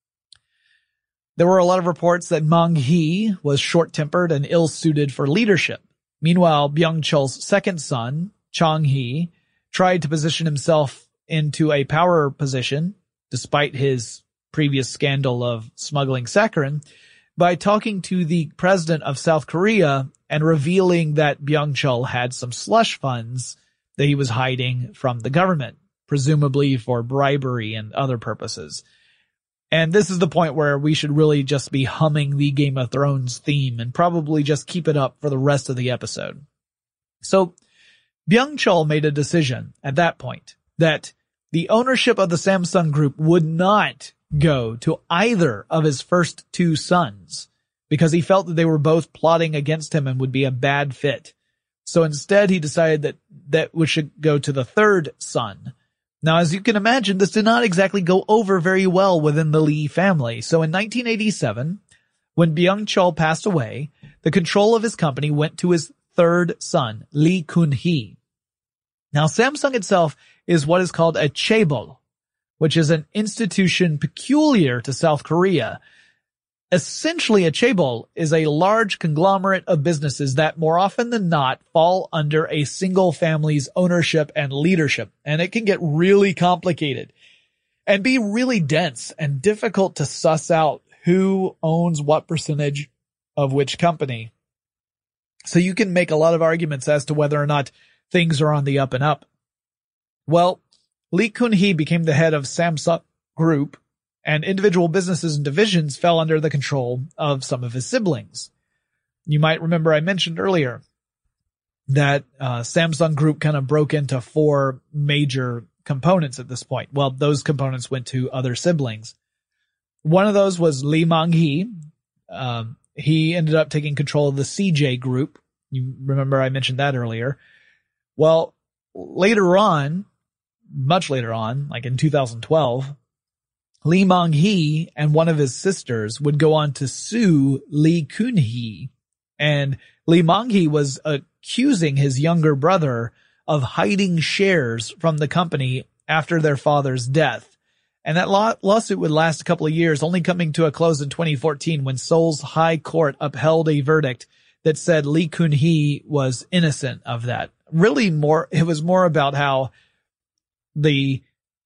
There were a lot of reports that Mang Hee was short-tempered and ill-suited for leadership. Meanwhile, Byung-chul's second son, Chang Hee, tried to position himself into a power position, despite his previous scandal of smuggling saccharin, by talking to the president of South Korea and revealing that Byung-chul had some slush funds that he was hiding from the government, presumably for bribery and other purposes. And this is the point where we should really just be humming the Game of Thrones theme and probably just keep it up for the rest of the episode. So Byung-chul made a decision at that point that the ownership of the Samsung Group would not go to either of his first two sons because he felt that they were both plotting against him and would be a bad fit. So instead, he decided that we should go to the third son. Now, as you can imagine, this did not exactly go over very well within the Lee family. So in 1987, when Byung-chul passed away, the control of his company went to his third son, Lee Kun-hee. Now, Samsung itself is what is called a chaebol, which is an institution peculiar to South Korea. Essentially, a chaebol is a large conglomerate of businesses that more often than not fall under a single family's ownership and leadership. And it can get really complicated and be really dense and difficult to suss out who owns what percentage of which company. So you can make a lot of arguments as to whether or not things are on the up and up. Well, Lee Kun-hee became the head of Samsung Group, and individual businesses and divisions fell under the control of some of his siblings. You might remember I mentioned earlier that Samsung Group kind of broke into 4 major components at this point. Well, those components went to other siblings. One of those was Lee Mang-hee. He ended up taking control of the CJ Group. You remember I mentioned that earlier. Well, later on, much later on, like in 2012, Lee Mang-hee and one of his sisters would go on to sue Lee Kun-hee. And Lee Mang-hee was accusing his younger brother of hiding shares from the company after their father's death. And that lawsuit would last a couple of years, only coming to a close in 2014 when Seoul's High Court upheld a verdict that said Lee Kun-hee was innocent of that. Really it was more about how the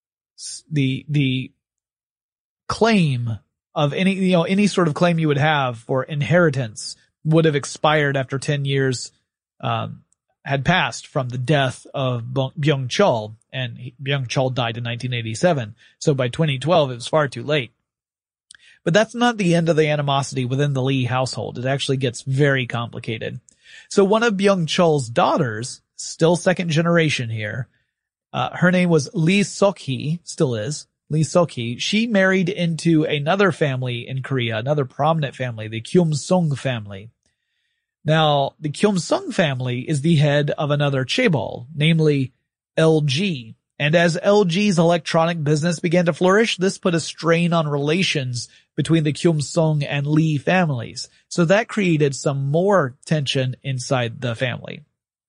claim of any sort of claim you would have for inheritance would have expired after 10 years had passed from the death of Byung-chul, and Byung-chul died in 1987. So by 2012, it was far too late. But that's not the end of the animosity within the Lee household. It actually gets very complicated. So one of Byung-chul's daughters, still second generation here, her name was Lee Sok-hee, still is, Lee Sok-hee. She married into another family in Korea, another prominent family, the Kyum-sung family. Now, the Kyum-sung family is the head of another chaebol, namely LG. And as LG's electronic business began to flourish, this put a strain on relations between the Kyum-sung and Lee families. So that created some more tension inside the family.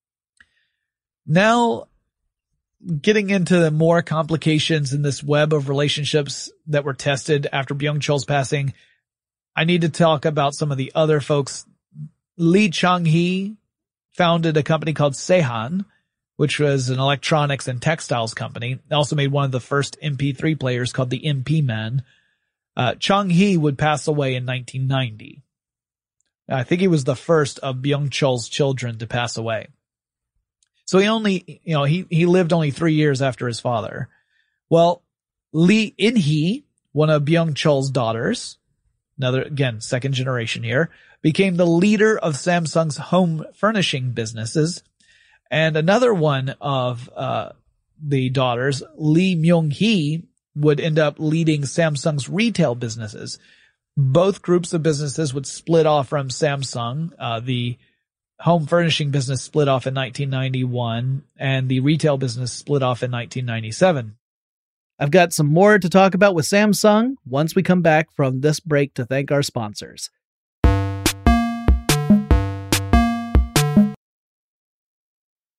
Now, getting into the more complications in this web of relationships that were tested after Byung-chul's passing, I need to talk about some of the other folks. Lee Chang-hee founded a company called Sehan, which was an electronics and textiles company. They also made one of the first MP3 players called the MP-Man. Chang-hee would pass away in 1990. I think he was the first of Byung-chul's children to pass away. So he lived only 3 years after his father. Well, Lee In-hee, one of Byung-chul's daughters, another, again, second generation here, became the leader of Samsung's home furnishing businesses. And another one of the daughters, Lee Myung-hee, would end up leading Samsung's retail businesses. Both groups of businesses would split off from Samsung. The home furnishing business split off in 1991, and the retail business split off in 1997. I've got some more to talk about with Samsung once we come back from this break to thank our sponsors.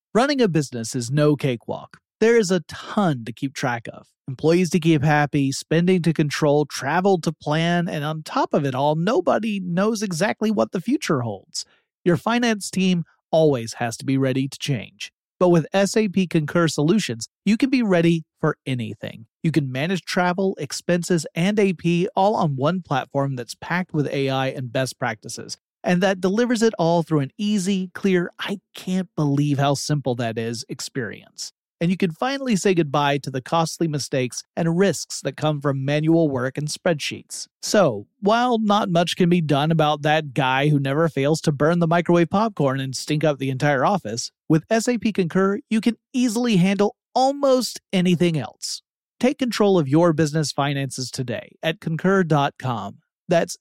Running a business is no cakewalk. There is a ton to keep track of. Employees to keep happy, spending to control, travel to plan, and on top of it all, nobody knows exactly what the future holds. Your finance team always has to be ready to change. But with SAP Concur Solutions, you can be ready for anything. You can manage travel, expenses, and AP all on one platform that's packed with AI and best practices, and that delivers it all through an easy, clear, I can't believe how simple that is experience. And you can finally say goodbye to the costly mistakes and risks that come from manual work and spreadsheets. So, while not much can be done about that guy who never fails to burn the microwave popcorn and stink up the entire office, with SAP Concur, you can easily handle almost anything else. Take control of your business finances today at concur.com. That's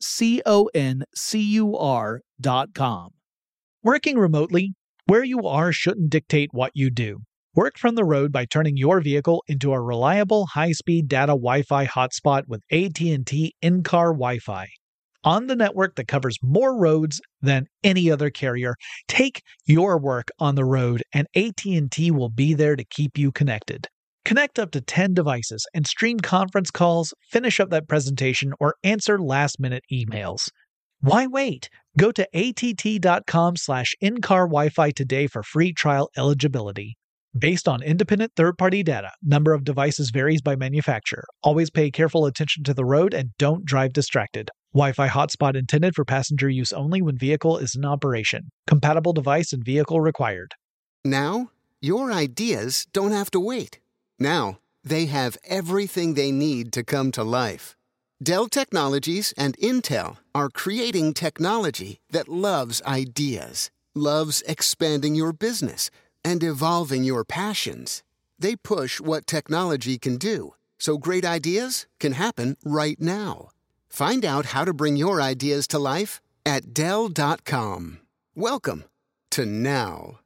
CONCUR.com. Working remotely, where you are shouldn't dictate what you do. Work from the road by turning your vehicle into a reliable high-speed data Wi-Fi hotspot with AT&T in-car Wi-Fi. On the network that covers more roads than any other carrier, take your work on the road and AT&T will be there to keep you connected. Connect up to 10 devices and stream conference calls, finish up that presentation, or answer last-minute emails. Why wait? Go to att.com/in-car Wi-Fi today for free trial eligibility. Based on independent third-party data, number of devices varies by manufacturer. Always pay careful attention to the road and don't drive distracted. Wi-Fi hotspot intended for passenger use only when vehicle is in operation. Compatible device and vehicle required. Now, your ideas don't have to wait. Now, they have everything they need to come to life. Dell Technologies and Intel are creating technology that loves ideas, loves expanding your business, and evolving your passions. They push what technology can do, so great ideas can happen right now. Find out how to bring your ideas to life at Dell.com. Welcome to now.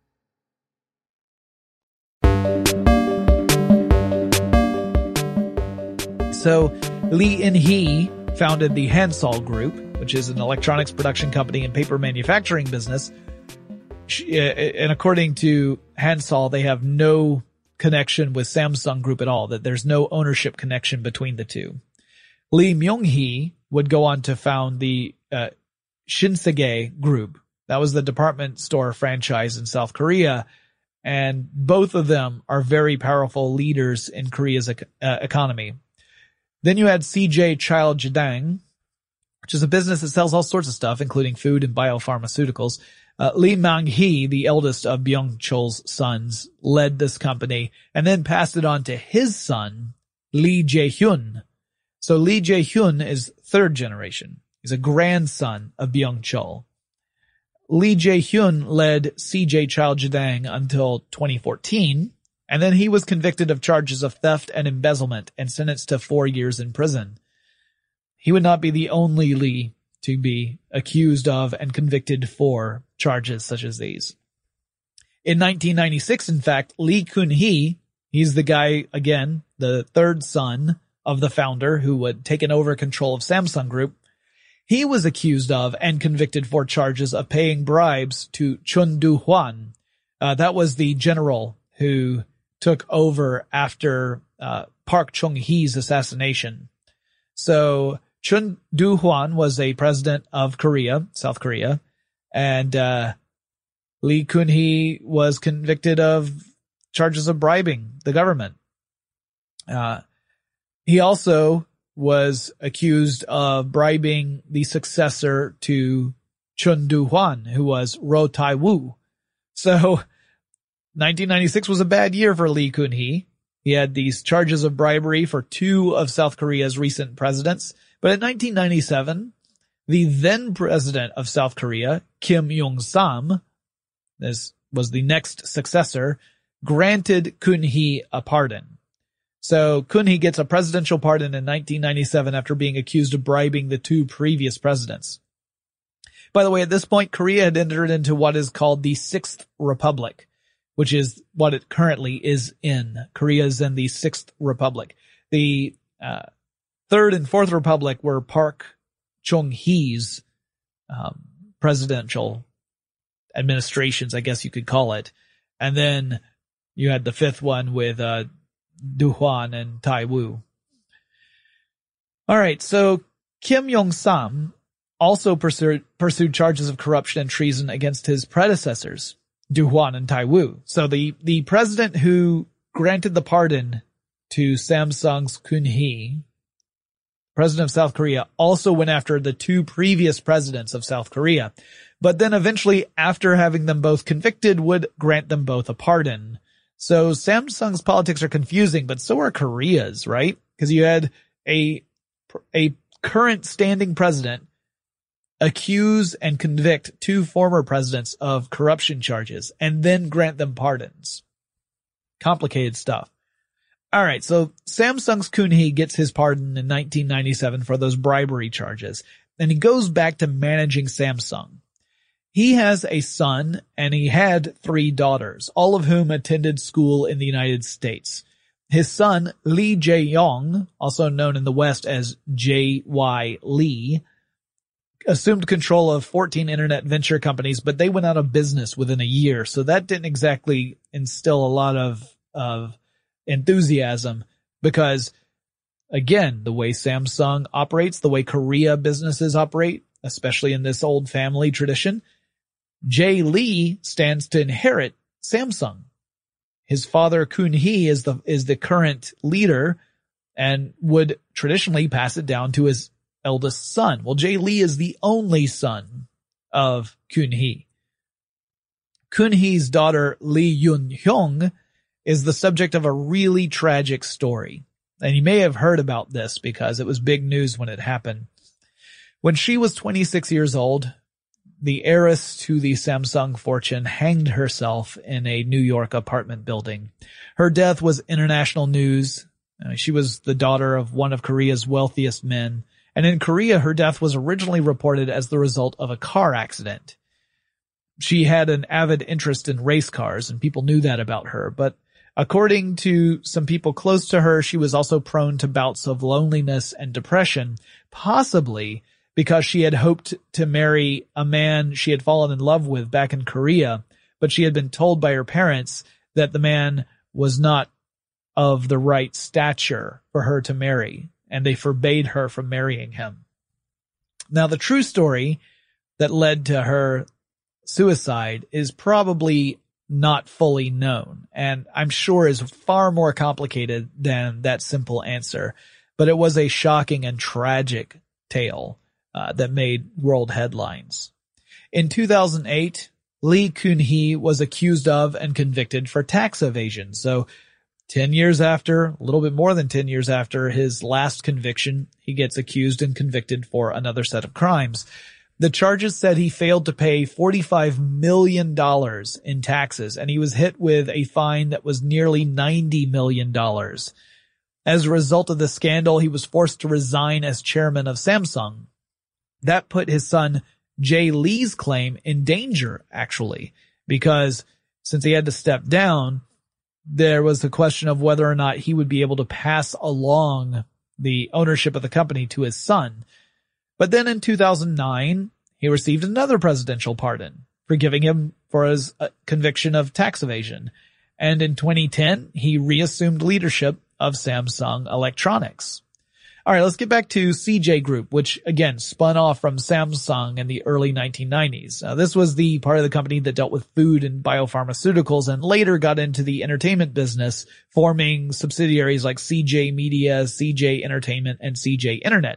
So, Lee In-hee founded the Hansol Group, which is an electronics production company and paper manufacturing business. And according to Hansol, they have no connection with Samsung Group at all, that there's no ownership connection between the two. Lee Myung-hee would go on to found the Shinsegae Group. That was the department store franchise in South Korea. And both of them are very powerful leaders in Korea's economy. Then you had CJ Cheiljedang, which is a business that sells all sorts of stuff, including food and biopharmaceuticals. Lee Mang-hee, the eldest of Byung-chul's sons, led this company and then passed it on to his son, Lee Jae-hyun. So Lee Jae-hyun is third generation. He's a grandson of Byung-chul. Lee Jae-hyun led CJ Cheiljedang until 2014, and then he was convicted of charges of theft and embezzlement and sentenced to 4 years in prison. He would not be the only Lee to be accused of and convicted for charges such as these. In 1996, in fact, Lee Kun-hee, he's the guy, again, the third son of the founder who had taken over control of Samsung Group. He was accused of and convicted for charges of paying bribes to Chun Do-hwan. That was the general who took over after Park Chung-hee's assassination. So Chun Do-hwan was a president of Korea, South Korea, and Lee Kun-hee was convicted of charges of bribing the government. He also was accused of bribing the successor to Chun Do-hwan, who was Roh Tai-woo. So 1996 was a bad year for Lee Kun-hee. He had these charges of bribery for two of South Korea's recent presidents. But in 1997, the then president of South Korea, Kim Yong-sam, this was the next successor, granted Kun-hee a pardon. So Kun-hee gets a presidential pardon in 1997 after being accused of bribing the two previous presidents. By the way, at this point, Korea had entered into what is called the Sixth Republic, which is what it currently is in. Korea is in the Sixth Republic. The Third and Fourth Republic were Park Chung-hee's presidential administrations, I guess you could call it. And then you had the fifth one with Du Huan and Tai Wu. All right, so Kim Yong-sam also pursued charges of corruption and treason against his predecessors, Du Huan and Tai Wu. So the president who granted the pardon to Samsung's Kun Hee, president of South Korea, also went after the two previous presidents of South Korea, but then eventually, after having them both convicted, would grant them both a pardon. So Samsung's politics are confusing, but so are Korea's, right? Because you had a current standing president accuse and convict two former presidents of corruption charges and then grant them pardons. Complicated stuff. All right, so Samsung's Kun Hee gets his pardon in 1997 for those bribery charges, and he goes back to managing Samsung. He has a son, and he had 3 daughters, all of whom attended school in the United States. His son, Lee Jae-yong, also known in the West as J.Y. Lee, assumed control of 14 internet venture companies, but they went out of business within a year, so that didn't exactly instill a lot of enthusiasm because, again, the way Samsung operates, the way Korea businesses operate, especially in this old family tradition, Jay Lee stands to inherit Samsung. His father, Kun Hee, is the current leader and would traditionally pass it down to his eldest son. Well, Jay Lee is the only son of Kun Hee. Kun Hee's daughter, Lee Yun-hyung, is the subject of a really tragic story. And you may have heard about this because it was big news when it happened. When she was 26 years old, the heiress to the Samsung fortune hanged herself in a New York apartment building. Her death was international news. She was the daughter of one of Korea's wealthiest men. And in Korea, her death was originally reported as the result of a car accident. She had an avid interest in race cars, and people knew that about her. But according to some people close to her, she was also prone to bouts of loneliness and depression, possibly because she had hoped to marry a man she had fallen in love with back in Korea, but she had been told by her parents that the man was not of the right stature for her to marry, and they forbade her from marrying him. Now, the true story that led to her suicide is probably not fully known, and I'm sure is far more complicated than that simple answer, but it was a shocking and tragic tale that made world headlines. In 2008, Lee Kun-hee was accused of and convicted for tax evasion. So 10 years after, a little bit more than 10 years after his last conviction, he gets accused and convicted for another set of crimes. The charges said he failed to pay $45 million in taxes, and he was hit with a fine that was nearly $90 million. As a result of the scandal, he was forced to resign as chairman of Samsung. That put his son Jay Lee's claim in danger, actually, because since he had to step down, there was the question of whether or not he would be able to pass along the ownership of the company to his son. But then in 2009, he received another presidential pardon, forgiving him for his conviction of tax evasion. And in 2010, he reassumed leadership of Samsung Electronics. All right, let's get back to CJ Group, which again spun off from Samsung in the early 1990s. This was the part of the company that dealt with food and biopharmaceuticals and later got into the entertainment business, forming subsidiaries like CJ Media, CJ Entertainment, and CJ Internet.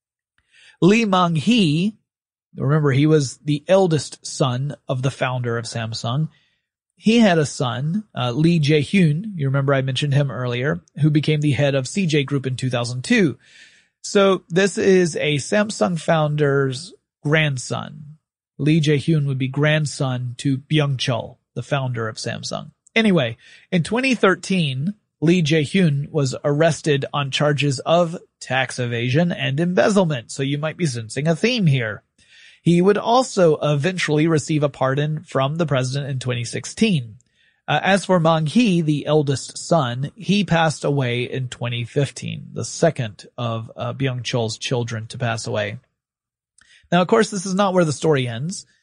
Lee Mang-hee, remember he was the eldest son of the founder of Samsung. He had a son, Lee Jae-hyun, you remember I mentioned him earlier, who became the head of CJ Group in 2002. So this is a Samsung founder's grandson. Lee Jae-hyun would be grandson to Byung-chul, the founder of Samsung. Anyway, in 2013, Lee Jae-hyun was arrested on charges of tax evasion and embezzlement, so you might be sensing a theme here. He would also eventually receive a pardon from the president in 2016. As for Mang-hee, the eldest son, he passed away in 2015, the second of Byung-chul's children to pass away. Now, of course, this is not where the story ends.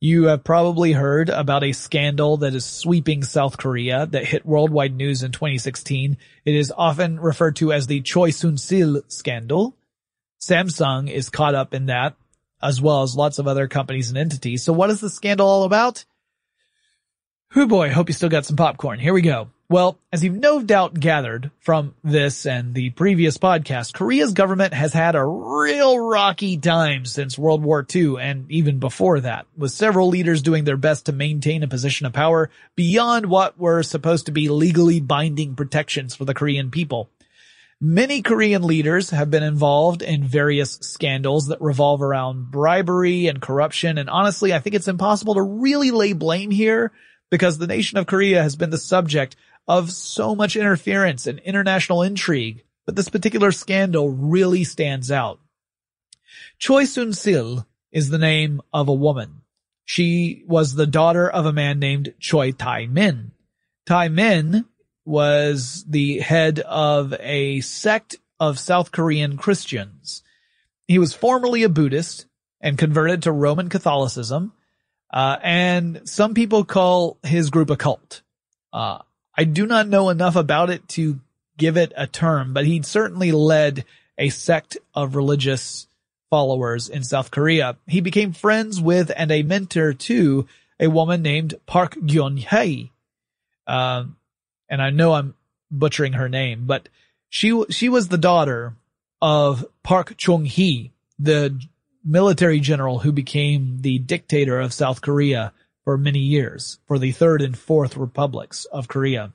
You have probably heard about a scandal that is sweeping South Korea that hit worldwide news in 2016. It is often referred to as the Choi Soon-sil scandal. Samsung is caught up in that, as well as lots of other companies and entities. So what is the scandal all about? Whew boy, hope you still got some popcorn. Here we go. Well, as you've no doubt gathered from this and the previous podcast, Korea's government has had a real rocky time since World War II and even before that, with several leaders doing their best to maintain a position of power beyond what were supposed to be legally binding protections for the Korean people. Many Korean leaders have been involved in various scandals that revolve around bribery and corruption, and honestly, I think it's impossible to really lay blame here because the nation of Korea has been the subject of so much interference and international intrigue, but this particular scandal really stands out. Choi Soon-sil is the name of a woman. She was the daughter of a man named Choi Tae-min. Tae-min was the head of a sect of South Korean Christians. He was formerly a Buddhist and converted to Roman Catholicism, and some people call his group a cult. I do not know enough about it to give it a term, but he certainly led a sect of religious followers in South Korea. He became friends with and a mentor to a woman named Park Geun-hye. And I know I'm butchering her name, but she was the daughter of Park Chung-hee, the military general who became the dictator of South Korea for many years, for the Third and Fourth Republics of Korea.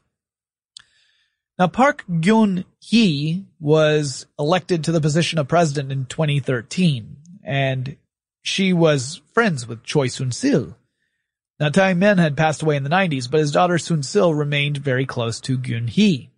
Now, Park Geun-hye was elected to the position of president in 2013, and she was friends with Choi Soon-sil. Now, Tae-min had passed away in the 90s, but his daughter Soon-sil remained very close to Geun-hye.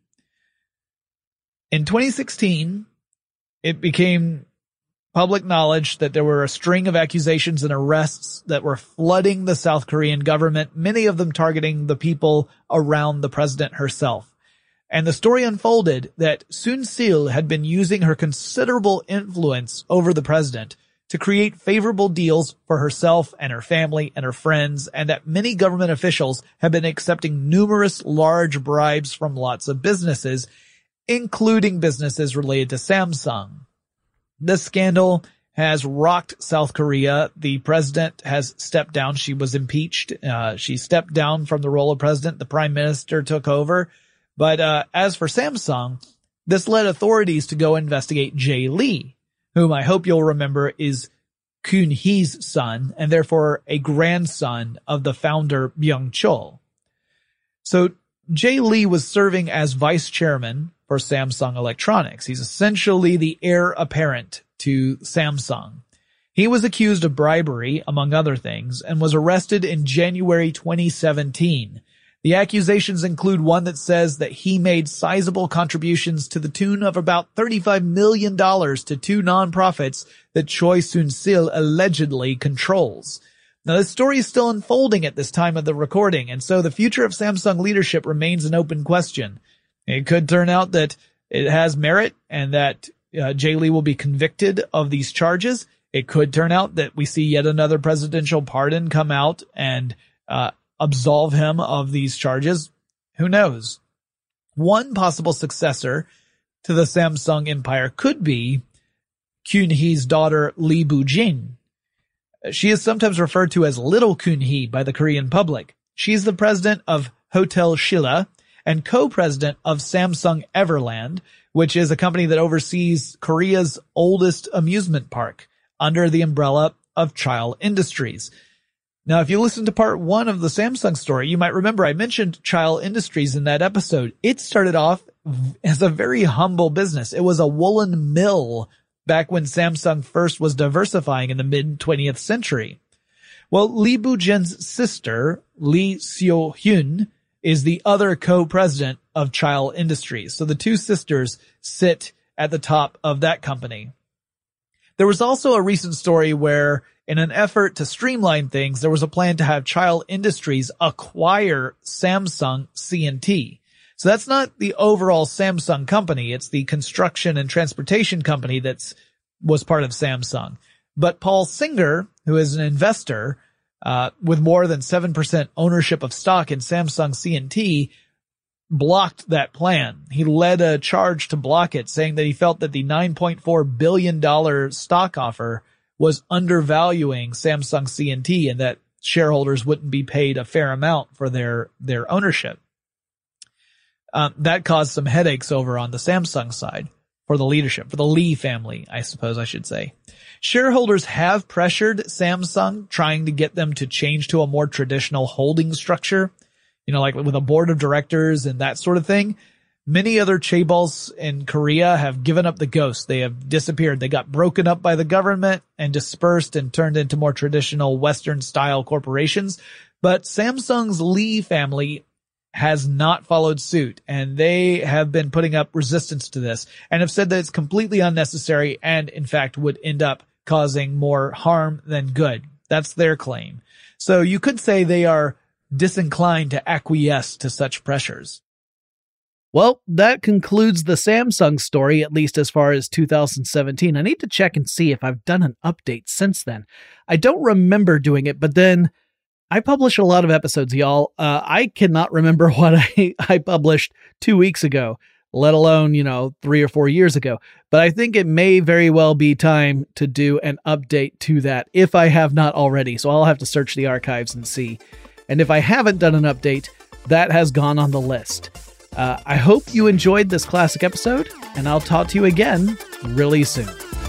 In 2016, it became public knowledge that there were a string of accusations and arrests that were flooding the South Korean government, many of them targeting the people around the president herself. And the story unfolded that Soon-sil had been using her considerable influence over the president to create favorable deals for herself and her family and her friends, and that many government officials have been accepting numerous large bribes from lots of businesses, including businesses related to Samsung. This scandal has rocked South Korea. The president has stepped down. She was impeached. She stepped down from the role of president. The prime minister took over. But as for Samsung, this led authorities to go investigate Jae Lee, whom I hope you'll remember is Geun-hye's son and therefore a grandson of the founder Byung-chul. So Jae Lee was serving as vice chairman for Samsung Electronics. He's essentially the heir apparent to Samsung. He was accused of bribery, among other things, and was arrested in January 2017. The accusations include one that says that he made sizable contributions to the tune of about $35 million to two nonprofits that Choi Soon-sil allegedly controls. Now, this story is still unfolding at this time of the recording, and so the future of Samsung leadership remains an open question. It could turn out that it has merit and that Jae Lee will be convicted of these charges. It could turn out that we see yet another presidential pardon come out and absolve him of these charges. Who knows? One possible successor to the Samsung empire could be Geun-hye's daughter Lee Bu-jin. She is sometimes referred to as Little Geun-hye by the Korean public. She's the president of Hotel Shilla and co-president of Samsung Everland, which is a company that oversees Korea's oldest amusement park under the umbrella of Chile Industries. Now, if you listen to part 1 of the Samsung story, you might remember I mentioned Chile Industries in that episode. It started off as a very humble business. It was a woolen mill back when Samsung first was diversifying in the mid-20th century. Well, Lee Bu-jin's sister, Lee Seo-hyun, is the other co-president of Chile Industries. So the two sisters sit at the top of that company. There was also a recent story where, in an effort to streamline things, there was a plan to have Chile Industries acquire Samsung C&T. So that's not the overall Samsung company. It's the construction and transportation company was part of Samsung. But Paul Singer, who is an investor, with more than 7% ownership of stock in Samsung C&T, blocked that plan. He led a charge to block it, saying that he felt that the $9.4 billion stock offer was undervaluing Samsung C&T and that shareholders wouldn't be paid a fair amount for their ownership. That caused some headaches over on the Samsung side for the leadership, for the Lee family, I suppose I should say. Shareholders have pressured Samsung, trying to get them to change to a more traditional holding structure, like with a board of directors and that sort of thing. Many other chaebols in Korea have given up the ghost. They have disappeared. They got broken up by the government and dispersed and turned into more traditional Western-style corporations. But Samsung's Lee family has not followed suit, and they have been putting up resistance to this and have said that it's completely unnecessary and, in fact, would end up causing more harm than good. That's their claim. So you could say they are disinclined to acquiesce to such pressures. Well, that concludes the Samsung story, at least as far as 2017. I need to check and see if I've done an update since then. I don't remember doing it, but then I publish a lot of episodes, y'all. I cannot remember what I published 2 weeks ago, let alone, 3 or 4 years ago. But I think it may very well be time to do an update to that if I have not already. So I'll have to search the archives and see. And if I haven't done an update, that has gone on the list. I hope you enjoyed this classic episode, and I'll talk to you again really soon.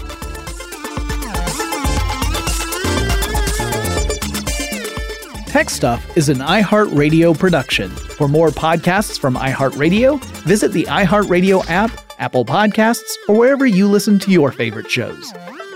Tech Stuff is an iHeartRadio production. For more podcasts from iHeartRadio, visit the iHeartRadio app, Apple Podcasts, or wherever you listen to your favorite shows.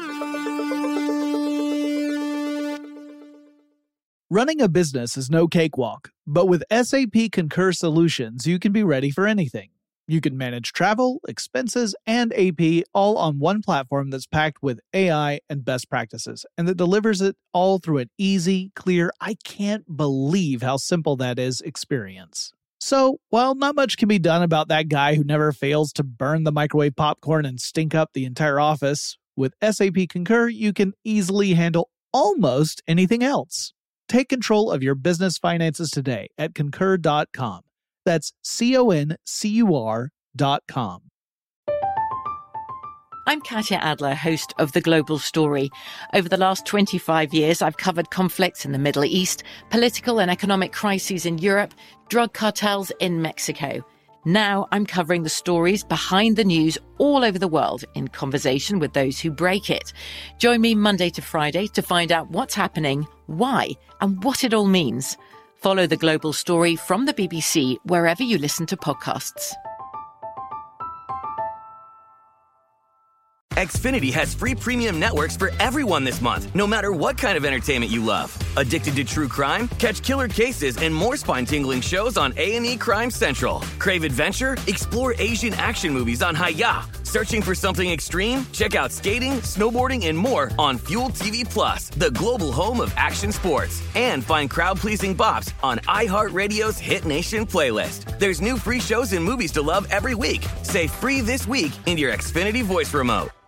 Running a business is no cakewalk, but with SAP Concur Solutions, you can be ready for anything. You can manage travel, expenses, and AP all on one platform that's packed with AI and best practices, and that delivers it all through an easy, clear, I can't believe how simple that is experience. So, while not much can be done about that guy who never fails to burn the microwave popcorn and stink up the entire office, with SAP Concur, you can easily handle almost anything else. Take control of your business finances today at Concur.com. That's CONCUR.com. I'm Katya Adler, host of The Global Story. Over the last 25 years, I've covered conflicts in the Middle East, political and economic crises in Europe, drug cartels in Mexico. Now I'm covering the stories behind the news all over the world in conversation with those who break it. Join me Monday to Friday to find out what's happening, why, and what it all means. Follow The Global Story from the BBC wherever you listen to podcasts. Xfinity has free premium networks for everyone this month, no matter what kind of entertainment you love. Addicted to true crime? Catch killer cases and more spine-tingling shows on A&E Crime Central. Crave adventure? Explore Asian action movies on Hi-YAH. Searching for something extreme? Check out skating, snowboarding, and more on Fuel TV Plus, the global home of action sports. And find crowd-pleasing bops on iHeartRadio's Hit Nation playlist. There's new free shows and movies to love every week. Say free this week in your Xfinity voice remote.